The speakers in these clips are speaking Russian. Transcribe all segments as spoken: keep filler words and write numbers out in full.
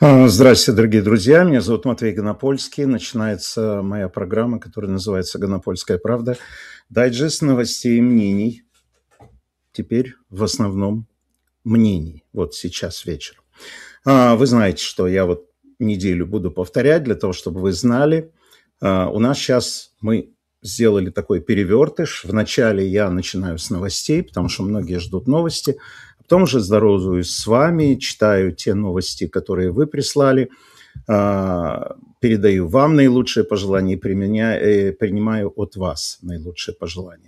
А, Здравствуйте, дорогие друзья. Меня зовут Матвей Гонопольский. Начинается моя программа, которая называется «Гонопольская правда». Дайджест новостей и мнений. Теперь в основном мнений. Вот сейчас вечером. А, Вы знаете, что я вот неделю буду повторять для того, чтобы вы знали. А, У нас сейчас мы сделали такой перевертыш. Вначале я начинаю с новостей, потому что многие ждут новости. Потом уже здороваюсь с вами, читаю те новости, которые вы прислали, передаю вам наилучшие пожелания и принимаю от вас наилучшие пожелания.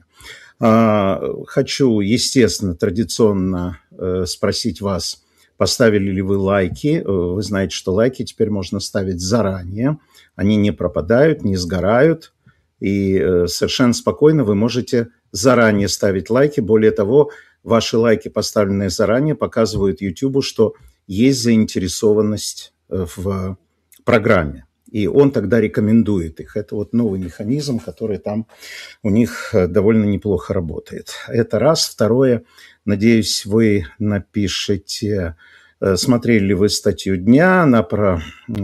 Хочу, естественно, традиционно спросить вас, поставили ли вы лайки. Вы знаете, что лайки теперь можно ставить заранее. Они не пропадают, не сгорают. И совершенно спокойно вы можете заранее ставить лайки. Более того, ваши лайки, поставленные заранее, показывают YouTube, что есть заинтересованность в программе. И он тогда рекомендует их. Это вот новый механизм, который там у них довольно неплохо работает. Это раз. Второе. Надеюсь, вы напишите, смотрели ли вы статью дня, она про,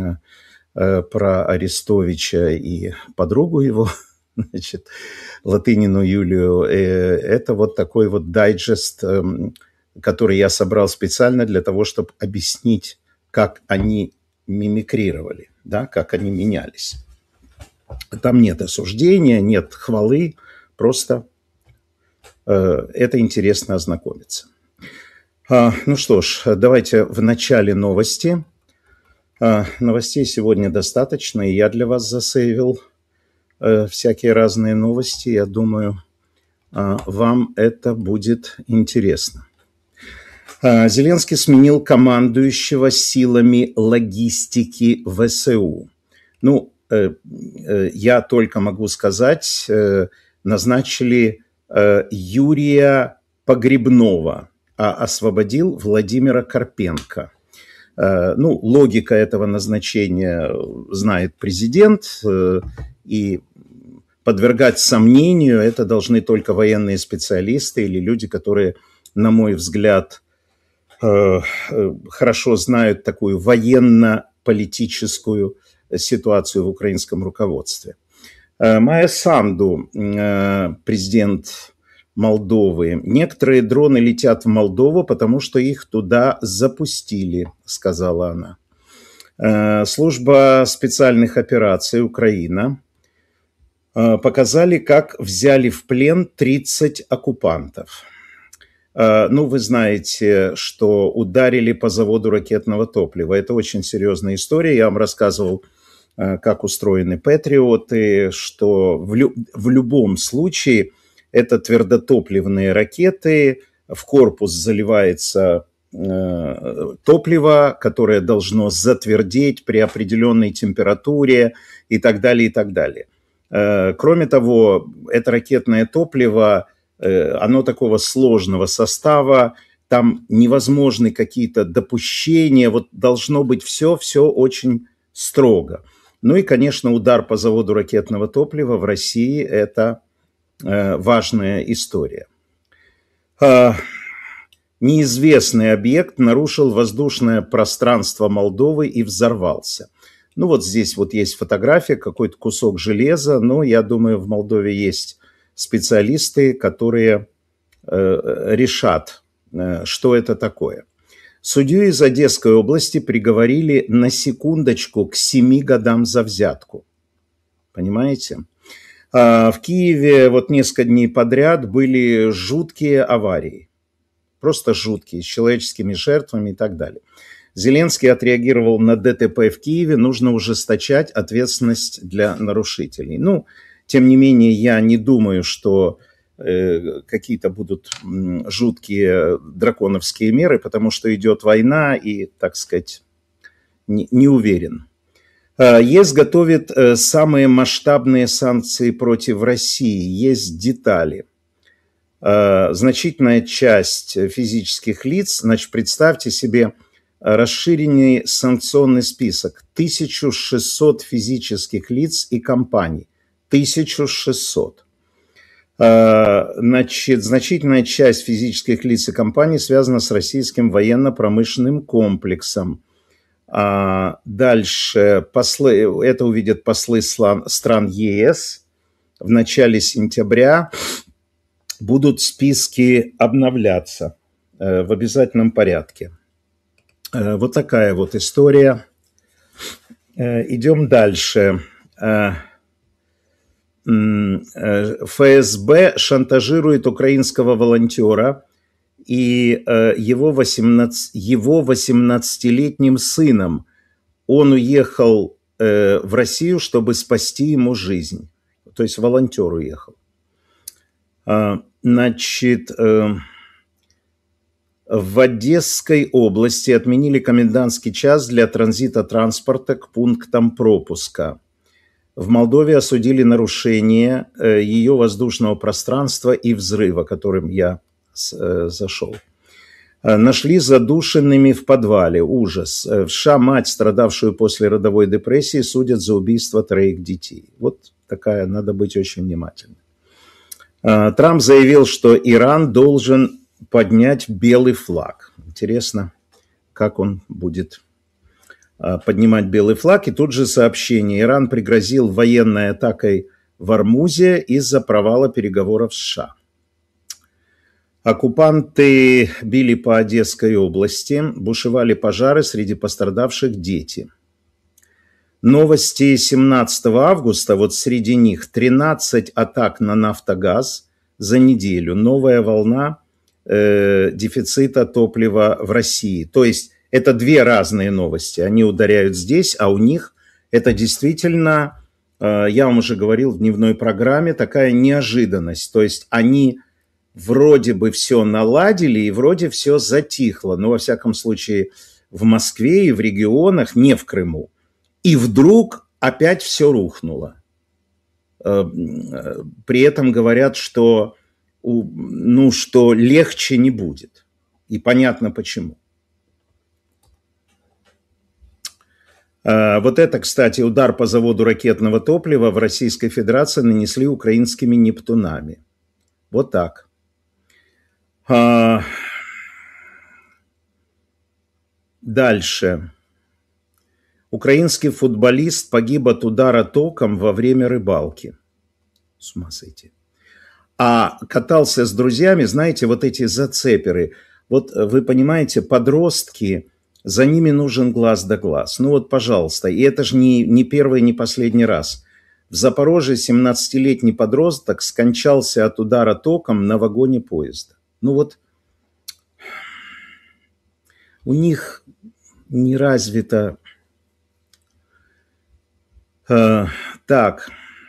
про Арестовича и подругу его, значит, Латынину Юлию. Это вот такой вот дайджест, который я собрал специально для того, чтобы объяснить, как они мимикрировали, да, как они менялись. Там нет осуждения, нет хвалы, просто э, это интересно ознакомиться. А, ну что ж, давайте в начале новости. А, новостей сегодня достаточно, и я для вас засейвил всякие разные новости. Я думаю, вам это будет интересно. Зеленский сменил командующего силами логистики ВСУ. Ну, я только могу сказать, назначили Юрия Погребного, а освободил Владимира Карпенко. Ну, логика этого назначения знает президент, и подвергать сомнению это должны только военные специалисты или люди, которые, на мой взгляд, хорошо знают такую военно-политическую ситуацию в украинском руководстве. Майя Санду, президент Молдовы. Некоторые дроны летят в Молдову, потому что их туда запустили, сказала она. Служба специальных операций Украина показали, как взяли в плен тридцать оккупантов. Ну, вы знаете, что ударили по заводу ракетного топлива. Это очень серьезная история. Я вам рассказывал, как устроены патриоты, что в, лю- в любом случае это твердотопливные ракеты, в корпус заливается э, топливо, которое должно затвердеть при определенной температуре и так далее, и так далее. Кроме того, это ракетное топливо, оно такого сложного состава, там невозможны какие-то допущения, вот должно быть все, все очень строго. Ну и, конечно, удар по заводу ракетного топлива в России – это важная история. Неизвестный объект нарушил воздушное пространство Молдовы и взорвался. Ну вот здесь вот есть фотография, какой-то кусок железа, но я думаю, в Молдове есть специалисты, которые э, решат, э, что это такое. Судью из Одесской области приговорили на секундочку к семи годам за взятку. Понимаете? А в Киеве вот несколько дней подряд были жуткие аварии. Просто жуткие, с человеческими жертвами и так далее. Зеленский отреагировал на ДТП в Киеве, нужно ужесточать ответственность для нарушителей. Ну, тем не менее, я не думаю, что э, какие-то будут м, жуткие драконовские меры, потому что идет война и, так сказать, не, не уверен. ЕС готовит э, самые масштабные санкции против России, есть детали. Э, значительная часть физических лиц, значит, представьте себе, расширенный санкционный список. тысяча шестьсот физических лиц и компаний. тысяча шестьсот. Значит, значительная часть физических лиц и компаний связана с российским военно-промышленным комплексом. А дальше послы, это увидят послы стран ЕС. В начале сентября будут списки обновляться в обязательном порядке. Вот такая вот история. Идем дальше. ФСБ шантажирует украинского волонтера и его, восемнадцать, его восемнадцатилетним сыном. Он уехал в Россию, чтобы спасти ему жизнь. То есть волонтер уехал. Значит, в Одесской области отменили комендантский час для транзита транспорта к пунктам пропуска. В Молдове осудили нарушение ее воздушного пространства и взрыва, которым я зашел. Нашли задушенными в подвале. Ужас. В США мать, страдавшую после родовой депрессии, судят за убийство троих детей. Вот такая, надо быть очень внимательным. Трамп заявил, что Иран должен поднять белый флаг. Интересно, как он будет поднимать белый флаг. И тут же сообщение. Иран пригрозил военной атакой в Ормузе из-за провала переговоров с США. Оккупанты били по Одесской области, бушевали пожары, среди пострадавших дети. Новости семнадцатого августа, вот среди них тринадцать атак на «Нафтогаз» за неделю. Новая волна э, дефицита топлива в России. То есть это две разные новости. Они ударяют здесь, а у них это действительно, э, я вам уже говорил в дневной программе, такая неожиданность. То есть они вроде бы все наладили и вроде все затихло. Но во всяком случае в Москве и в регионах, не в Крыму. И вдруг опять все рухнуло. При этом говорят, что, ну, что легче не будет. И понятно почему. Вот это, кстати, удар по заводу ракетного топлива в Российской Федерации нанесли украинскими «Нептунами». Вот так. Дальше. Украинский футболист погиб от удара током во время рыбалки. С ума сойти. А катался с друзьями, знаете, вот эти зацеперы. Вот вы понимаете, подростки, за ними нужен глаз да глаз. Ну вот, пожалуйста. И это же не, не первый, не последний раз. В Запорожье семнадцатилетний подросток скончался от удара током на вагоне поезда. Ну вот, у них не развито... Uh, так.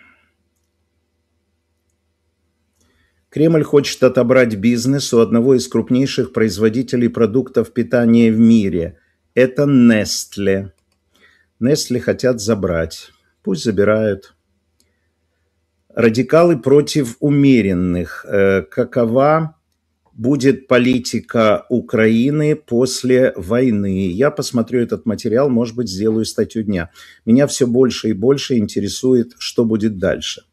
Кремль хочет отобрать бизнес у одного из крупнейших производителей продуктов питания в мире. Это Nestle. Nestle хотят забрать. Пусть забирают. Радикалы против умеренных. Uh, какова будет политика Украины после войны? Я посмотрю этот материал, может быть, сделаю статью дня. Меня все больше и больше интересует, что будет дальше.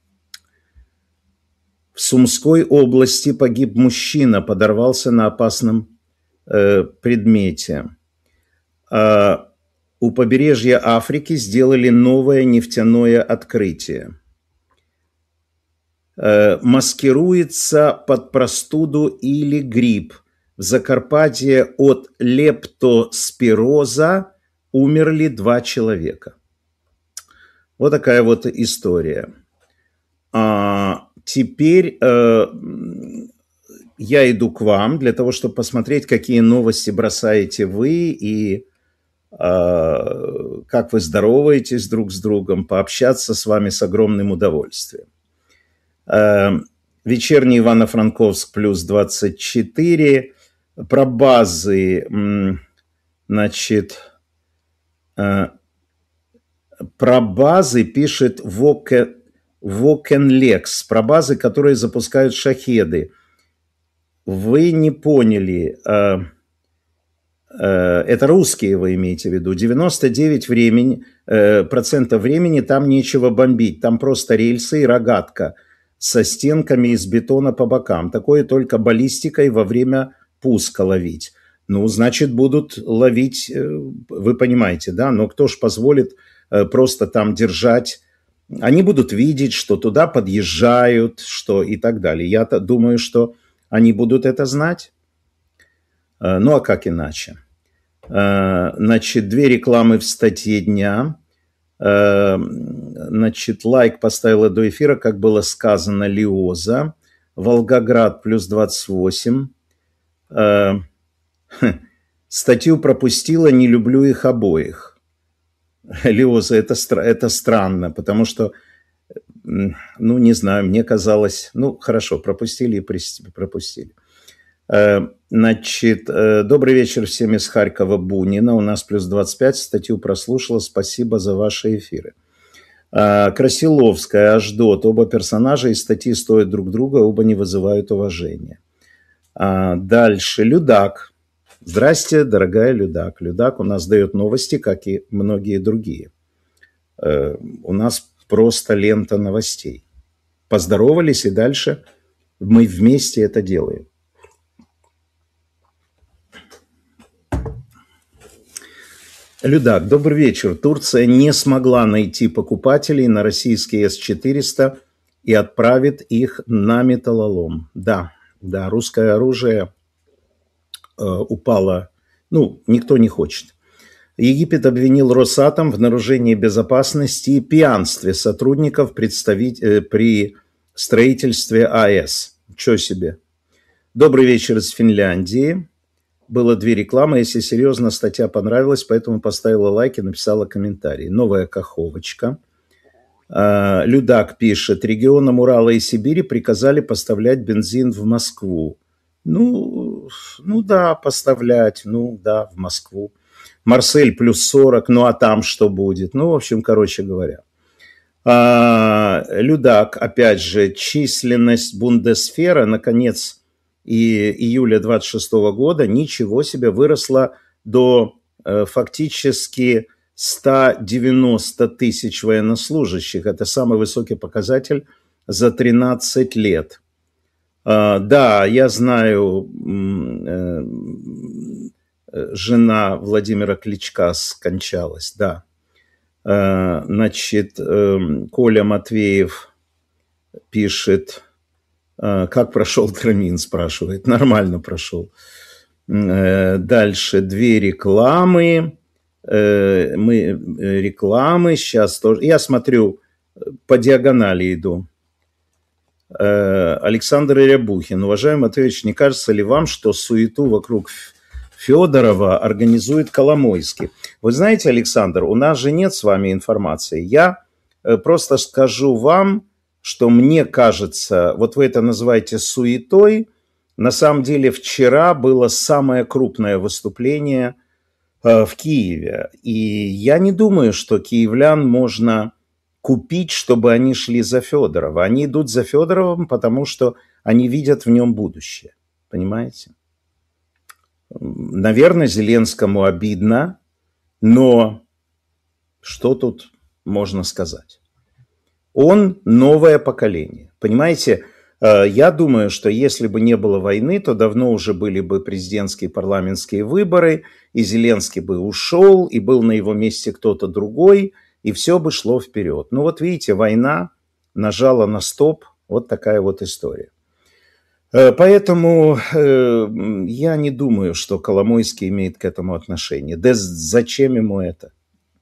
В Сумской области погиб мужчина, подорвался на опасном э, предмете. А у побережья Африки сделали новое нефтяное открытие. Маскируется под простуду или грипп. В Закарпатье от лептоспироза умерли два человека. Вот такая вот история. А теперь э, я иду к вам для того, чтобы посмотреть, какие новости бросаете вы и э, как вы здороваетесь друг с другом, пообщаться с вами с огромным удовольствием. Вечерний Ивано-Франковск плюс двадцать четыре. Про базы, значит, про базы пишет Вокенлекс, про базы, которые запускают шахеды. Вы не поняли, это русские вы имеете в виду, девяносто девять процентов времени там нечего бомбить, там просто рельсы и рогатка со стенками из бетона по бокам. Такое только баллистикой во время пуска ловить. Ну, значит, будут ловить, вы понимаете, да? Но кто ж позволит просто там держать? Они будут видеть, что туда подъезжают, что и так далее. Я думаю, что они будут это знать. Ну, а как иначе? Значит, две рекламы в статье дня. Значит, лайк поставила до эфира, как было сказано, Лиоза. Волгоград плюс двадцать восемь. Статью пропустила, не люблю их обоих. Лиоза, это, это странно, потому что, ну, не знаю, мне казалось, ну, хорошо, пропустили и пропустили. Значит, добрый вечер всем из Харькова, Бунина. У нас плюс двадцать пять, статью прослушала, спасибо за ваши эфиры. Красиловская, Аждот, оба персонажа из статьи стоят друг друга, оба не вызывают уважения. Дальше, Людак. Здрасте, дорогая Людак. Людак у нас дает новости, как и многие другие. У нас просто лента новостей. Поздоровались, и дальше мы вместе это делаем. Людак, добрый вечер. Турция не смогла найти покупателей на российские эс четыреста и отправит их на металлолом. Да, да, русское оружие э, упало. Ну, никто не хочет. Египет обвинил Росатом в нарушении безопасности и пьянстве сотрудников представить, э, при строительстве АЭС. Чё себе. Добрый вечер из Финляндии. Было две рекламы. Если серьезно, статья понравилась, поэтому поставила лайк и написала комментарий. Новая каховочка. Людак пишет. Регионам Урала и Сибири приказали поставлять бензин в Москву. Ну, ну да, поставлять. Ну да, в Москву. Марсель плюс сорок. Ну а там что будет? Ну, в общем, короче говоря. Людак, опять же, численность Бундесвера, наконец, и июля двадцать шестого года, ничего себе, выросла до э, фактически ста девяноста тысяч военнослужащих. Это самый высокий показатель за тринадцать лет. Э, да, я знаю, э, э, жена Владимира Кличка скончалась, да. Э, значит, э, Коля Матвеев пишет... Как прошел Крамин, спрашивает. Нормально прошел. Дальше две рекламы. Мы рекламы сейчас тоже. Я смотрю, по диагонали иду. Александр Рябухин. Уважаемый Матвеевич, не кажется ли вам, что суету вокруг Федорова организует Коломойский? Вы знаете, Александр, у нас же нет с вами информации. Я просто скажу вам, что мне кажется, вот вы это называете суетой, на самом деле вчера было самое крупное выступление э, в Киеве. И я не думаю, что киевлян можно купить, чтобы они шли за Федорова. Они идут за Федоровым, потому что они видят в нем будущее. Понимаете? Наверное, Зеленскому обидно, но что тут можно сказать? Он новое поколение. Понимаете, я думаю, что если бы не было войны, то давно уже были бы президентские парламентские выборы, и Зеленский бы ушел, и был на его месте кто-то другой, и все бы шло вперед. Ну вот видите, война нажала на стоп, вот такая вот история. Поэтому я не думаю, что Коломойский имеет к этому отношение. Да зачем ему это?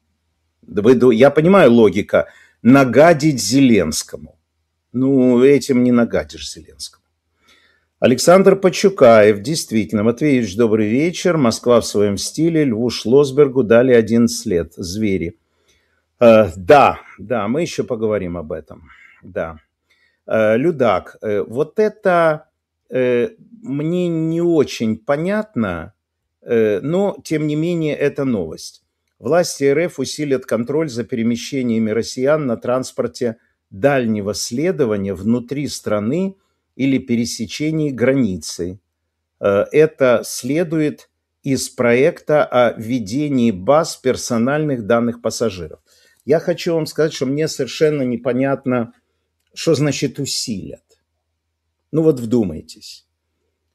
Я понимаю логика. Нагадить Зеленскому. Ну, этим не нагадишь Зеленскому. Александр Почукаев. Действительно, Матвеевич, добрый вечер. Москва в своем стиле. Льву Шлосбергу дали одиннадцать лет. Звери. Э, да, да, мы еще поговорим об этом. Да. Э, Людак, э, вот это э, мне не очень понятно, э, но, тем не менее, это новость. Власти РФ усилят контроль за перемещениями россиян на транспорте дальнего следования внутри страны или пересечении границы. Это следует из проекта о введении баз персональных данных пассажиров. Я хочу вам сказать, что мне совершенно непонятно, что значит усилят. Ну вот вдумайтесь.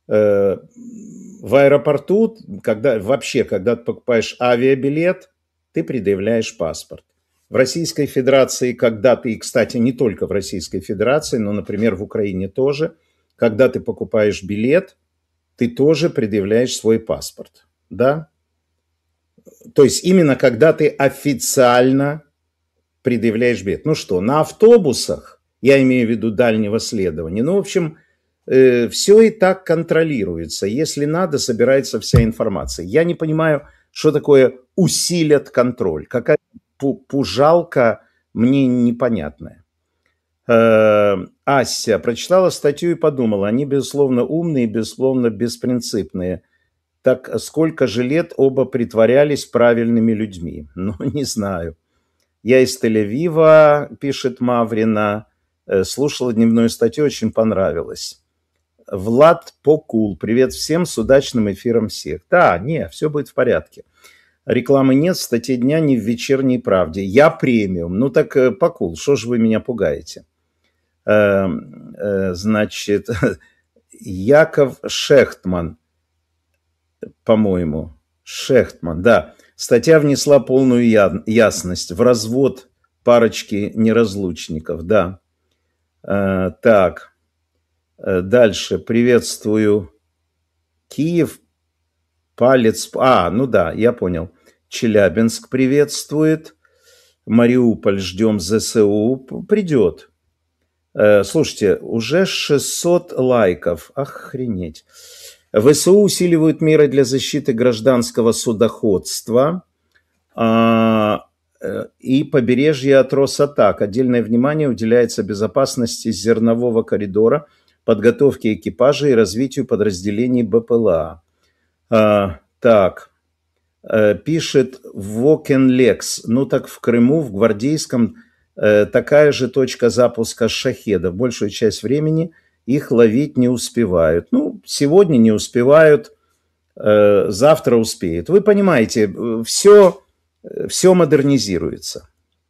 Э, в аэропорту, когда, вообще, когда ты покупаешь авиабилет, ты предъявляешь паспорт. В Российской Федерации, когда ты, и, кстати, не только в Российской Федерации, но, например, в Украине тоже, когда ты покупаешь билет, ты тоже предъявляешь свой паспорт. Да? То есть именно когда ты официально предъявляешь билет. Ну что, на автобусах, я имею в виду дальнего следования, ну, в общем, э, все и так контролируется. Если надо, собирается вся информация. Я не понимаю, что такое усилят контроль. Какая пужалка мне непонятная. Э, Ася прочитала статью и подумала, они, безусловно, умные, безусловно, беспринципные. Так сколько же лет оба притворялись правильными людьми? Ну, не знаю. Я из Тель-Авива, пишет Маврина, слушала дневную статью, очень понравилось. Влад Покул, привет всем, с удачным эфиром всех. Да, не, все будет в порядке. Рекламы нет, статьи дня не в «Вечерней правде». Я премиум. Ну так, Покул, что же вы меня пугаете? Значит, Яков Шехтман, по-моему, Шехтман, да. Статья внесла полную ясность в развод парочки неразлучников, да. Э, так, дальше. Приветствую Киев, Палец, а, ну да, я понял. Челябинск приветствует. Мариуполь ждем ЗСУ. Придет. Э, слушайте, уже шестьсот лайков. Охренеть. ВСУ усиливают меры для защиты гражданского судоходства и побережья от Росатак. Отдельное внимание уделяется безопасности зернового коридора, подготовке экипажа и развитию подразделений БПЛА. Так, пишет Вокенлекс. Ну так в Крыму, в Гвардейском, такая же точка запуска шахедов. Большую часть времени их ловить не успевают. Ну, сегодня не успевают, э, завтра успеют. Вы понимаете, все, все модернизируется.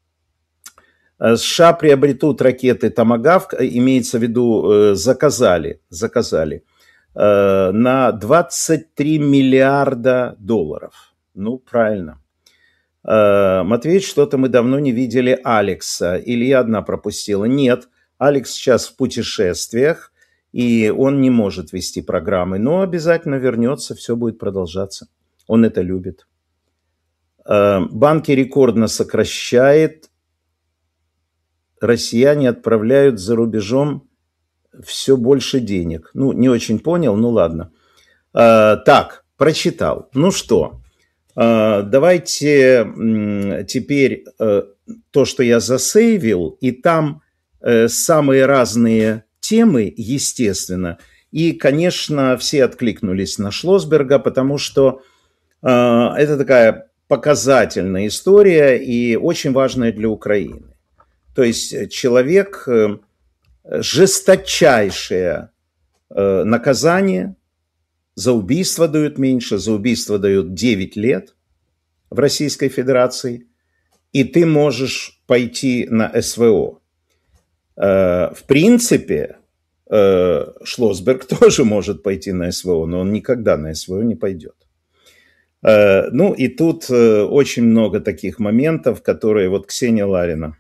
США приобретут ракеты «Томагавк», имеется в виду, э, заказали, заказали, э, на двадцать три миллиарда долларов. Ну, правильно. Э, Матвей, что-то мы давно не видели Алекса. Или я одна пропустила? Нет. Алекс сейчас в путешествиях, и он не может вести программы, но обязательно вернется, все будет продолжаться. Он это любит. Банки рекордно сокращает. Россияне отправляют за рубежом все больше денег. Ну, не очень понял, ну ладно. Так, прочитал. Ну что, давайте теперь то, что я засейвил, и там самые разные темы, естественно. И, конечно, все откликнулись на Шлосберга, потому что э, это такая показательная история и очень важная для Украины. То есть человек, э, жесточайшее э, наказание, за убийство дают меньше, за убийство дают девять лет в Российской Федерации, и ты можешь пойти на СВО. В принципе, Шлосберг тоже может пойти на СВО, но он никогда на СВО не пойдет. Ну и тут очень много таких моментов, которые... Вот Ксения Ларина.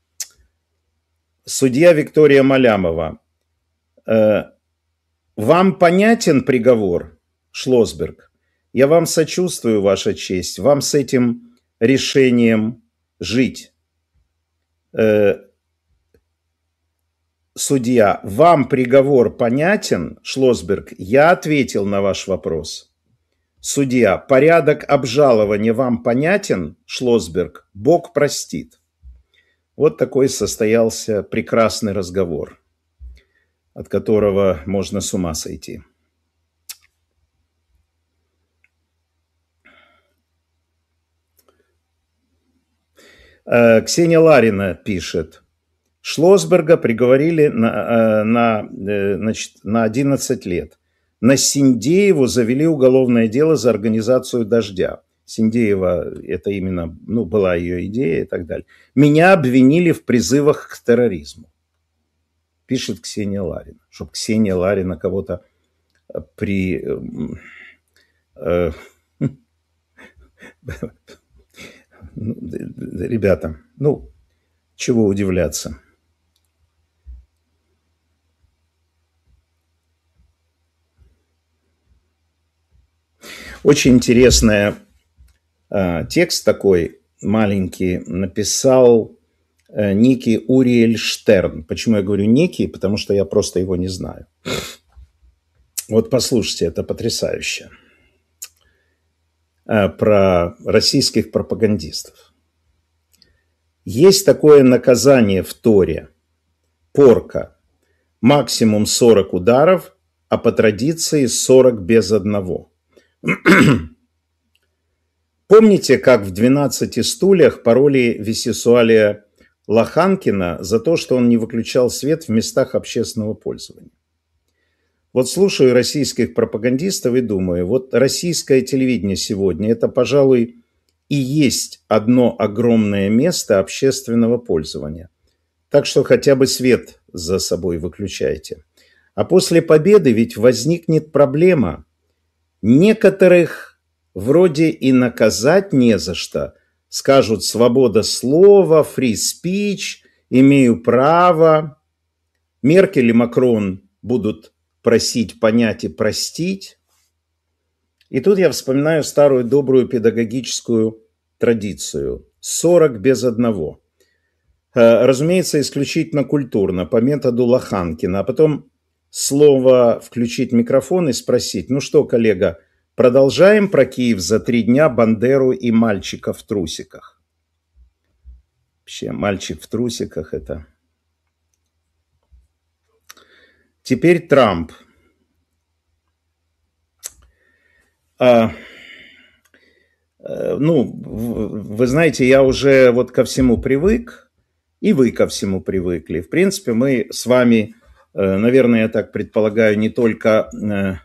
Судья Виктория Малямова. Вам понятен приговор, Шлосберг? Я вам сочувствую, Ваша честь. Вам с этим решением жить. Судья, вам приговор понятен, Шлосберг? Я ответил на ваш вопрос. Судья, порядок обжалования вам понятен, Шлосберг? Бог простит. Вот такой состоялся прекрасный разговор, от которого можно с ума сойти. Ксения Ларина пишет. Шлосберга приговорили на, на, значит, на одиннадцать лет. На Синдееву завели уголовное дело за организацию дождя. Синдеева, это именно, ну, была ее идея и так далее. Меня обвинили в призывах к терроризму. Пишет Ксения Ларина. Чтобы Ксения Ларина кого-то при... Э, ребята, ну, чего удивляться? Очень интересный э, текст такой маленький написал э, некий Уриэль Штерн. Почему я говорю некий? Потому что я просто его не знаю. Вот послушайте, это потрясающе. Э, про российских пропагандистов. Есть такое наказание в Торе. Порка. Максимум сорок ударов, а по традиции сорок без одного. Помните, как в «двенадцати стульях» пароли Висесуалия Лоханкина за то, что он не выключал свет в местах общественного пользования? Вот слушаю российских пропагандистов и думаю, вот российское телевидение сегодня – это, пожалуй, и есть одно огромное место общественного пользования. Так что хотя бы свет за собой выключайте. А после победы ведь возникнет проблема. Некоторых вроде и наказать не за что. Скажут: свобода слова, free speech, имею право. Меркель и Макрон будут просить понять и простить. И тут я вспоминаю старую добрую педагогическую традицию. сорок без одного. Разумеется, исключительно культурно, по методу Лоханкина. А потом слово включить микрофон и спросить: ну что, коллега, продолжаем про Киев за три дня, Бандеру и мальчика в трусиках? Вообще, мальчик в трусиках это... Теперь Трамп. А, ну, вы знаете, я уже вот ко всему привык, и вы ко всему привыкли. В принципе, мы с вами, наверное, я так предполагаю, не только,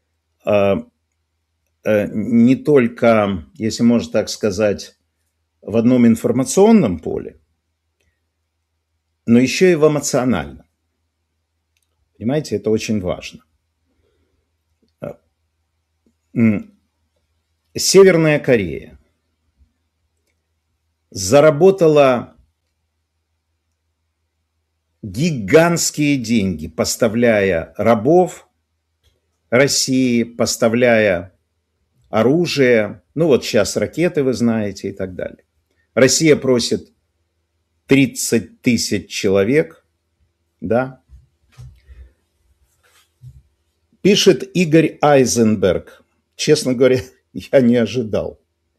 не только, если можно так сказать, в одном информационном поле, но еще и в эмоциональном. Понимаете, это очень важно. Северная Корея заработала гигантские деньги, поставляя рабов России, поставляя оружие, ну вот сейчас ракеты, вы знаете, и так далее. Россия просит тридцать тысяч человек, да. Пишет Игорь Айзенберг. Честно говоря, я не ожидал.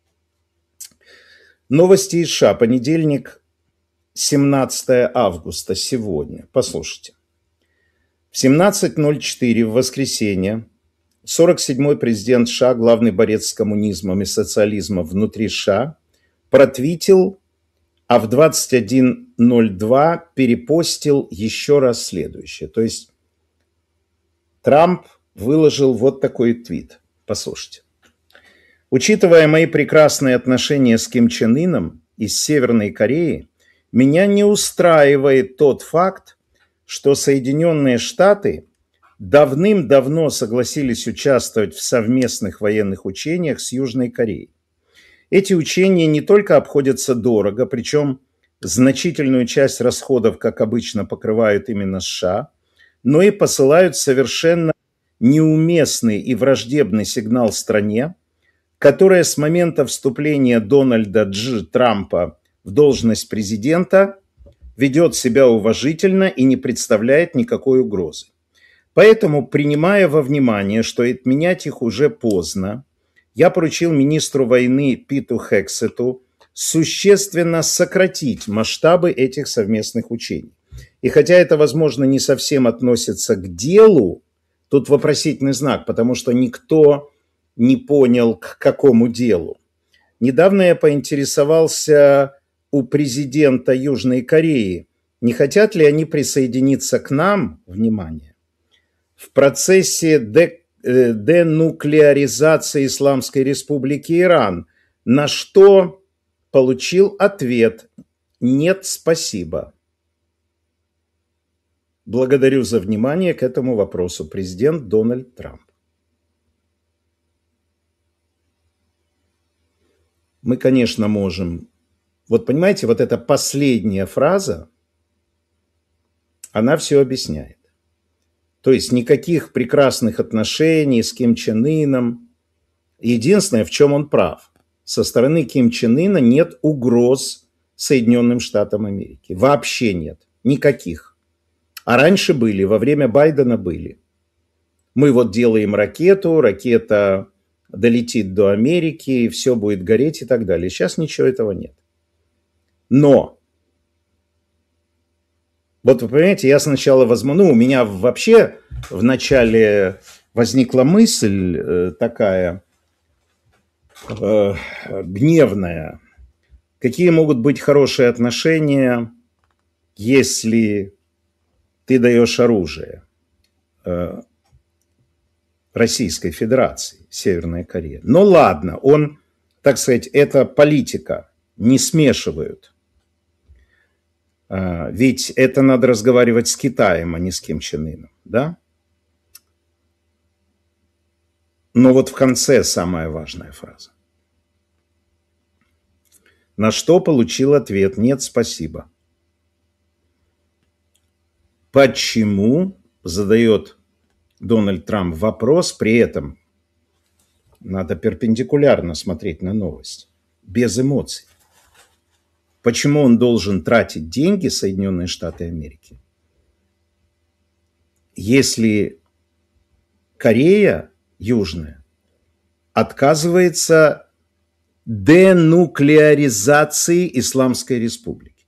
Новости из США. Понедельник, семнадцатое августа, сегодня. Послушайте. В семнадцать ноль четыре в воскресенье сорок седьмой президент США, главный борец с коммунизмом и социализмом внутри США, протвитил, а в двадцать один ноль два перепостил еще раз следующее. То есть Трамп выложил вот такой твит. Послушайте. Учитывая мои прекрасные отношения с Ким Чен Ыном из Северной Кореи, меня не устраивает тот факт, что Соединенные Штаты давным-давно согласились участвовать в совместных военных учениях с Южной Кореей. Эти учения не только обходятся дорого, причем значительную часть расходов, как обычно, покрывают именно США, но и посылают совершенно неуместный и враждебный сигнал стране, которая с момента вступления Дональда Дж. Трампа в должность президента ведет себя уважительно и не представляет никакой угрозы. Поэтому, принимая во внимание, что отменять их уже поздно, я поручил министру войны Питу Хексету существенно сократить масштабы этих совместных учений. И хотя это, возможно, не совсем относится к делу, тут вопросительный знак, потому что никто не понял, к какому делу. Недавно я поинтересовался у президента Южной Кореи, не хотят ли они присоединиться к нам, внимание, в процессе де, э, денуклеаризации Исламской Республики Иран, на что получил ответ: нет, спасибо. Благодарю за внимание к этому вопросу. Президент Дональд Трамп. мы, конечно, можем... Вот понимаете, вот эта последняя фраза, она все объясняет. То есть никаких прекрасных отношений с Ким Чен Ыном. Единственное, в чем он прав. Со стороны Ким Чен Ына нет угроз Соединенным Штатам Америки. Вообще нет. Никаких. А раньше были, во время Байдена были. Мы вот делаем ракету, ракета долетит до Америки, все будет гореть и так далее. Сейчас ничего этого нет. Но, вот вы понимаете, я сначала возьму, ну, у меня вообще в начале возникла мысль э, такая э, гневная. Какие могут быть хорошие отношения, если ты даешь оружие э, Российской Федерации, Северной Корее? Ну ладно, он, так сказать, это политика, не смешивают. Ведь это надо разговаривать с Китаем, а не с Ким Чен Ыном, да? Но вот в конце самая важная фраза. На что получил ответ: нет, спасибо. Почему, задает Дональд Трамп вопрос, при этом надо перпендикулярно смотреть на новость, без эмоций. Почему он должен тратить деньги, Соединенные Штаты Америки, если Корея Южная отказывается денуклеаризации Исламской Республики?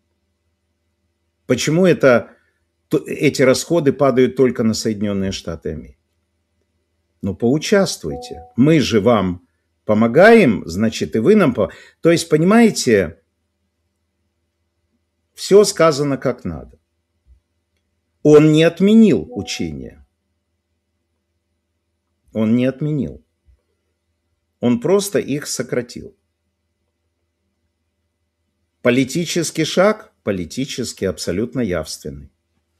Почему это, эти расходы падают только на Соединенные Штаты Америки? Ну, поучаствуйте. Мы же вам помогаем, значит, и вы нам помогаете. То есть, понимаете, все сказано как надо. Он не отменил учения. Он не отменил. Он просто их сократил. Политический шаг, политически абсолютно явственный.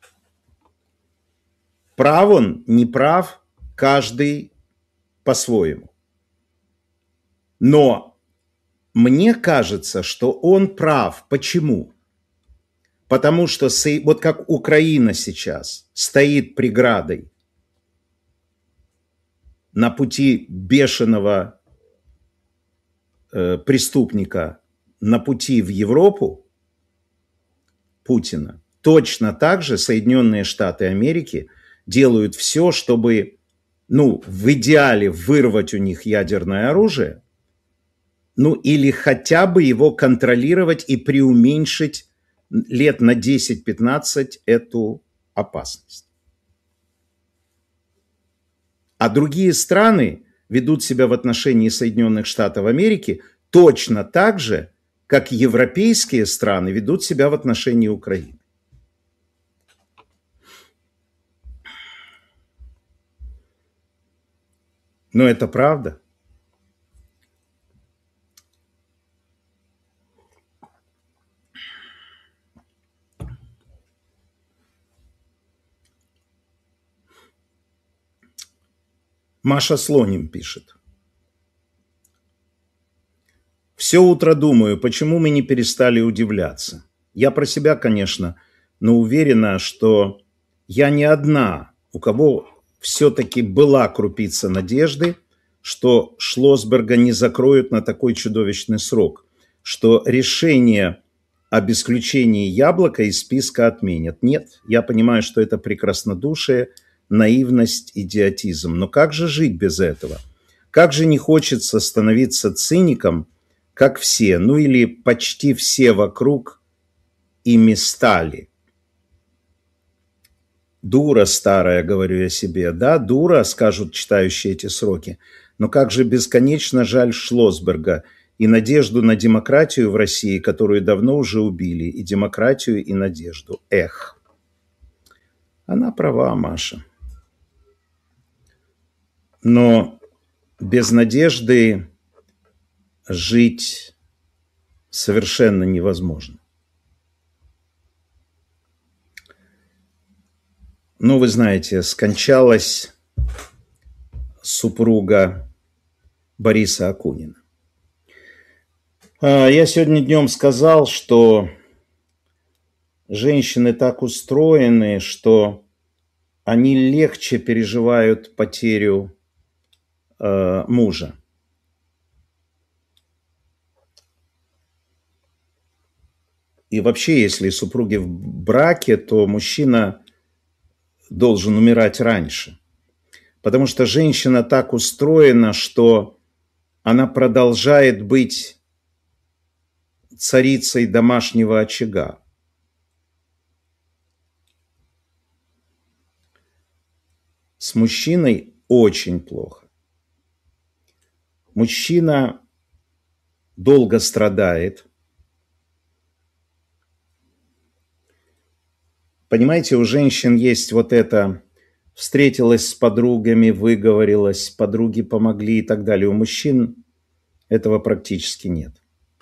Прав он, не прав, каждый по-своему. Но мне кажется, что он прав. Почему? Потому что вот как Украина сейчас стоит преградой на пути бешеного э, преступника, на пути в Европу Путина, точно так же Соединенные Штаты Америки делают все, чтобы, ну, в идеале вырвать у них ядерное оружие, ну, или хотя бы его контролировать и преуменьшить лет на десять-пятнадцать эту опасность. А другие страны ведут себя в отношении Соединенных Штатов Америки точно так же, как европейские страны ведут себя в отношении Украины. Но это правда. Маша Слоним пишет. Все утро думаю, почему мы не перестали удивляться. Я про себя, конечно, но уверена, что я не одна, у кого все-таки была крупица надежды, что Шлоссберга не закроют на такой чудовищный срок, что решение об исключении Яблока из списка отменят. Нет, я понимаю, что это прекраснодушие, наивность, идиотизм. Но как же жить без этого? Как же не хочется становиться циником, как все, ну или почти все вокруг ими стали. Дура старая, говорю я себе, да, дура, скажут читающие эти строки. Но как же бесконечно жаль Шлоссберга и надежду на демократию в России, которую давно уже убили, и демократию, и надежду. Эх. Она права, Маша. Но без надежды жить совершенно невозможно. Ну, вы знаете, скончалась супруга Бориса Акунина. А, Я сегодня днем сказал, что женщины так устроены, что они легче переживают потерю э, мужа. И вообще, если супруги в браке, то мужчина должен умирать раньше. Потому что женщина так устроена, что она продолжает быть царицей домашнего очага. С мужчиной очень плохо. Мужчина долго страдает. Понимаете, у женщин есть вот это: встретилась с подругами, выговорилась, подруги помогли и так далее. У мужчин этого практически нет.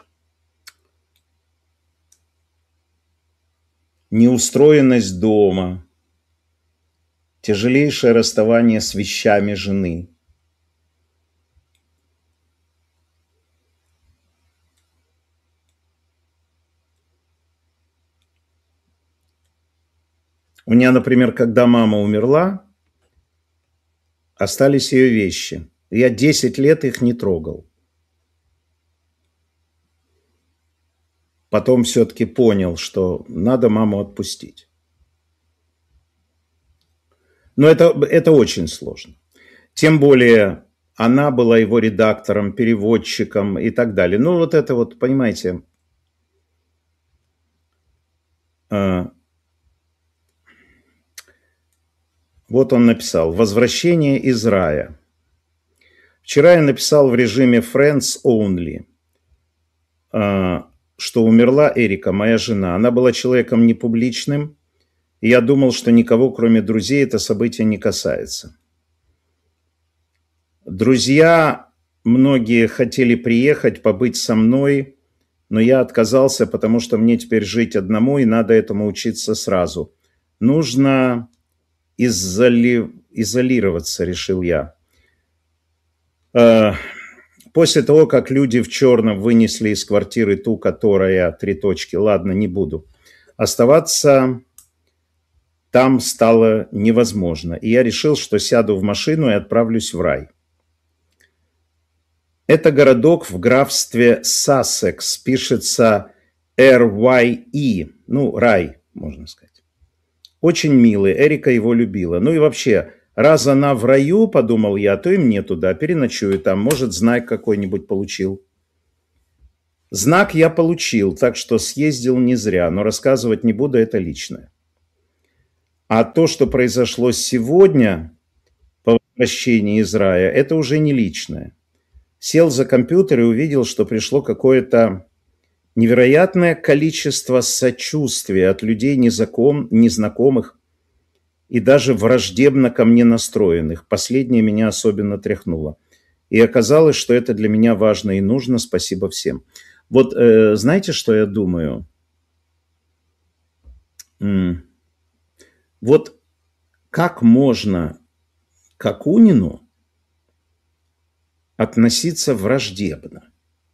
Неустроенность дома, тяжелейшее расставание с вещами жены. У меня, например, когда мама умерла, остались ее вещи. Я десять лет их не трогал. Потом все-таки понял, что надо маму отпустить. Но это, это очень сложно. Тем более она была его редактором, переводчиком и так далее. Ну вот это вот, понимаете, э, вот он написал: «Возвращение из рая». Вчера я написал в режиме Friends Only, э, что умерла Эрика, моя жена. Она была человеком непубличным, и я думал, что никого, кроме друзей, это событие не касается. Друзья многие хотели приехать, побыть со мной, но я отказался, потому что мне теперь жить одному, и надо этому учиться сразу. Нужно изоли... изолироваться, решил я. После того, как люди в черном вынесли из квартиры ту, которая три точки, ладно, не буду. Оставаться там стало невозможно. И я решил, что сяду в машину и отправлюсь в рай. Это городок в графстве Сассекс. Пишется эр уай и. Ну, рай, можно сказать. Очень милый. Эрика его любила. Ну и вообще, раз она в раю, подумал я, то и мне туда. Переночую там. Может, знак какой-нибудь получил. Знак я получил, так что съездил не зря. Но рассказывать не буду, это личное. А то, что произошло сегодня по возвращении из рая, это уже не личное. Сел за компьютер и увидел, что пришло какое-то невероятное количество сочувствия от людей незнаком, незнакомых и даже враждебно ко мне настроенных. Последнее меня особенно тряхнуло. И оказалось, что это для меня важно и нужно. Спасибо всем. Вот э, знаете, что я думаю? М- Вот как можно к Акунину относиться враждебно?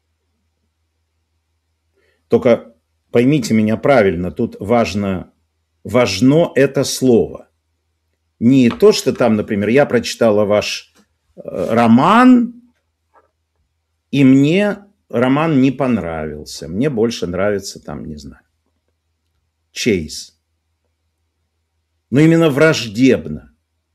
Только поймите меня правильно, тут важно, важно это слово. Не то, что там, например, я прочитала ваш э, роман, и мне роман не понравился. Мне больше нравится там, не знаю, Чейз. Но именно враждебно.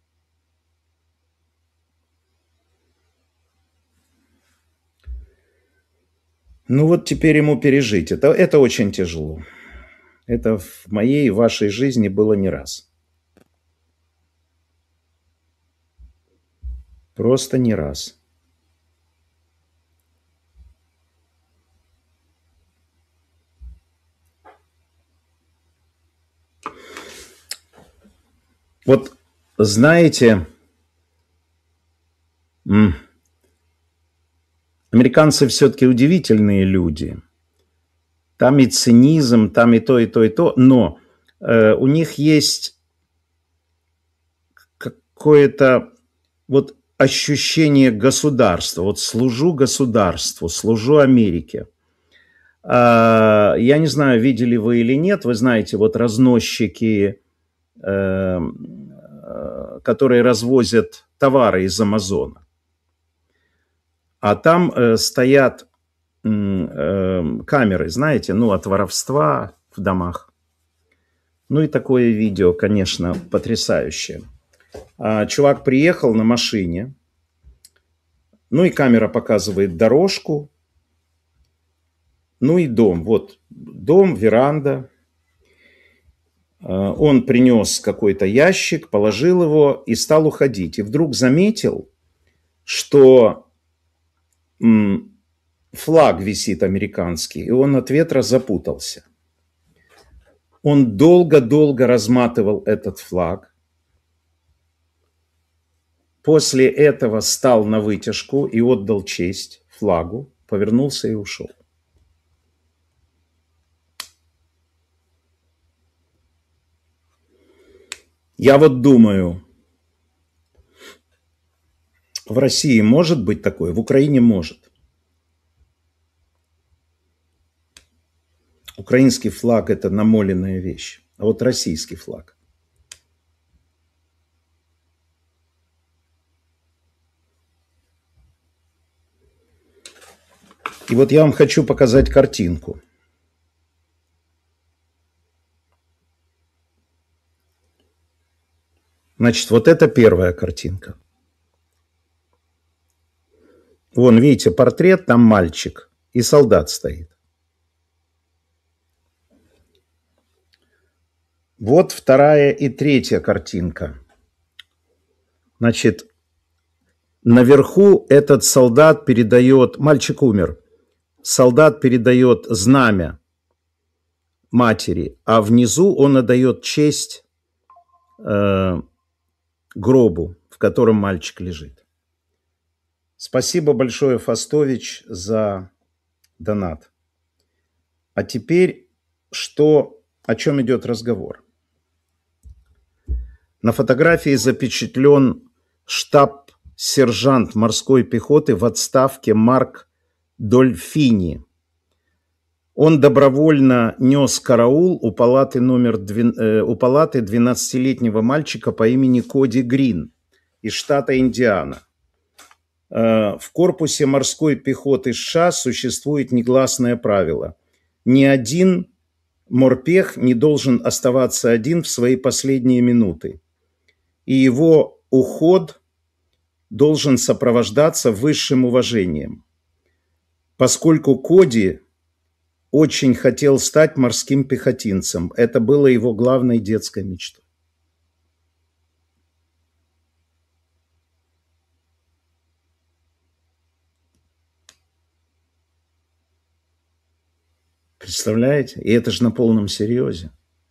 Ну вот теперь ему пережить. Это, это очень тяжело. Это в моей и вашей жизни было не раз. Просто не раз. Вот знаете, американцы все-таки удивительные люди. Там и цинизм, там и то, и то, и то. Но э, у них есть какое-то вот ощущение государства. Вот служу государству, служу Америке. Я не знаю, видели вы или нет, вы знаете, вот разносчики, которые развозят товары из Амазона. А там стоят камеры, знаете, ну, от воровства в домах. Ну и такое видео, конечно, потрясающее. Чувак приехал на машине, ну и камера показывает дорожку, ну и дом. Вот дом, веранда. Он принес какой-то ящик, положил его и стал уходить. И вдруг заметил, что флаг висит американский, и он от ветра запутался. Он долго-долго разматывал этот флаг. После этого стал на вытяжку и отдал честь флагу, повернулся и ушел. Я вот думаю, в России может быть такое, в Украине может. Украинский флаг – это намоленная вещь, а вот российский флаг. И вот я вам хочу показать картинку. Значит, вот это первая картинка. Вон, видите, портрет, там мальчик и солдат стоит. Вот вторая и третья картинка. Значит, наверху этот солдат передает, мальчик умер, солдат передает знамя матери, а внизу он отдает честь э, гробу, в котором мальчик лежит. Спасибо большое, Фастович, за донат. А теперь, что, о чем идет разговор? На фотографии запечатлен штаб-сержант морской пехоты в отставке Марк Дольфини. Он добровольно нес караул у палаты, номер, у палаты двенадцатилетнего мальчика по имени Коди Грин из штата Индиана. В корпусе морской пехоты США существует негласное правило. Ни один морпех не должен оставаться один в свои последние минуты. И его уход должен сопровождаться высшим уважением. Поскольку Коди очень хотел стать морским пехотинцем, это было его главной детской мечтой. Представляете? И это же на полном серьезе.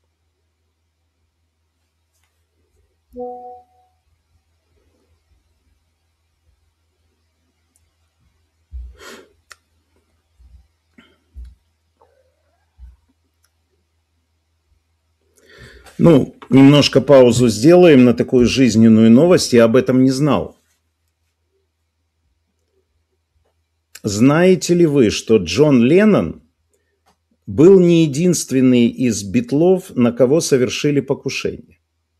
Ну, немножко паузу сделаем на такую жизненную новость. Я об этом не знал. Знаете ли вы, что Джон Леннон был не единственный из Битлов, на кого совершили покушение?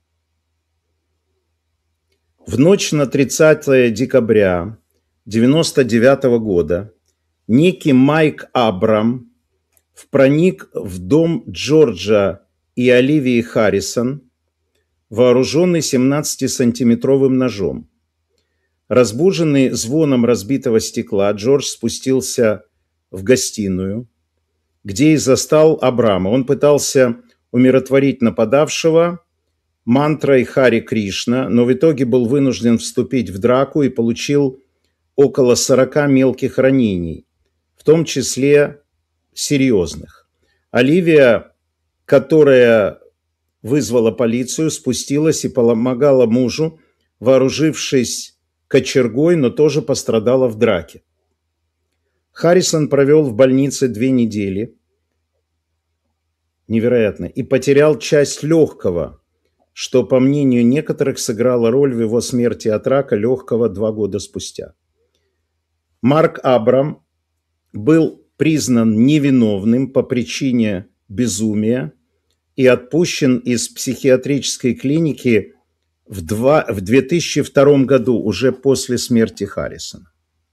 В ночь на тридцатое декабря девяносто девятого года некий Майк Абрам проник в дом Джорджа и Оливии Харрисон, вооруженный семнадцатисантиметровым ножом. Разбуженный звоном разбитого стекла, Джордж спустился в гостиную, где и застал Абрама. Он пытался умиротворить нападавшего мантрой Хари Кришна, но в итоге был вынужден вступить в драку и получил около сорока мелких ранений, в том числе серьезных. Оливия, которая вызвала полицию, спустилась и помогала мужу, вооружившись кочергой, но тоже пострадала в драке. Харрисон провел в больнице две недели, невероятно, и потерял часть легкого, что, по мнению некоторых, сыграло роль в его смерти от рака легкого два года спустя. Марк Абрам был признан невиновным по причине безумия и отпущен из психиатрической клиники в, два, в две тысячи втором году, уже после смерти Харрисона.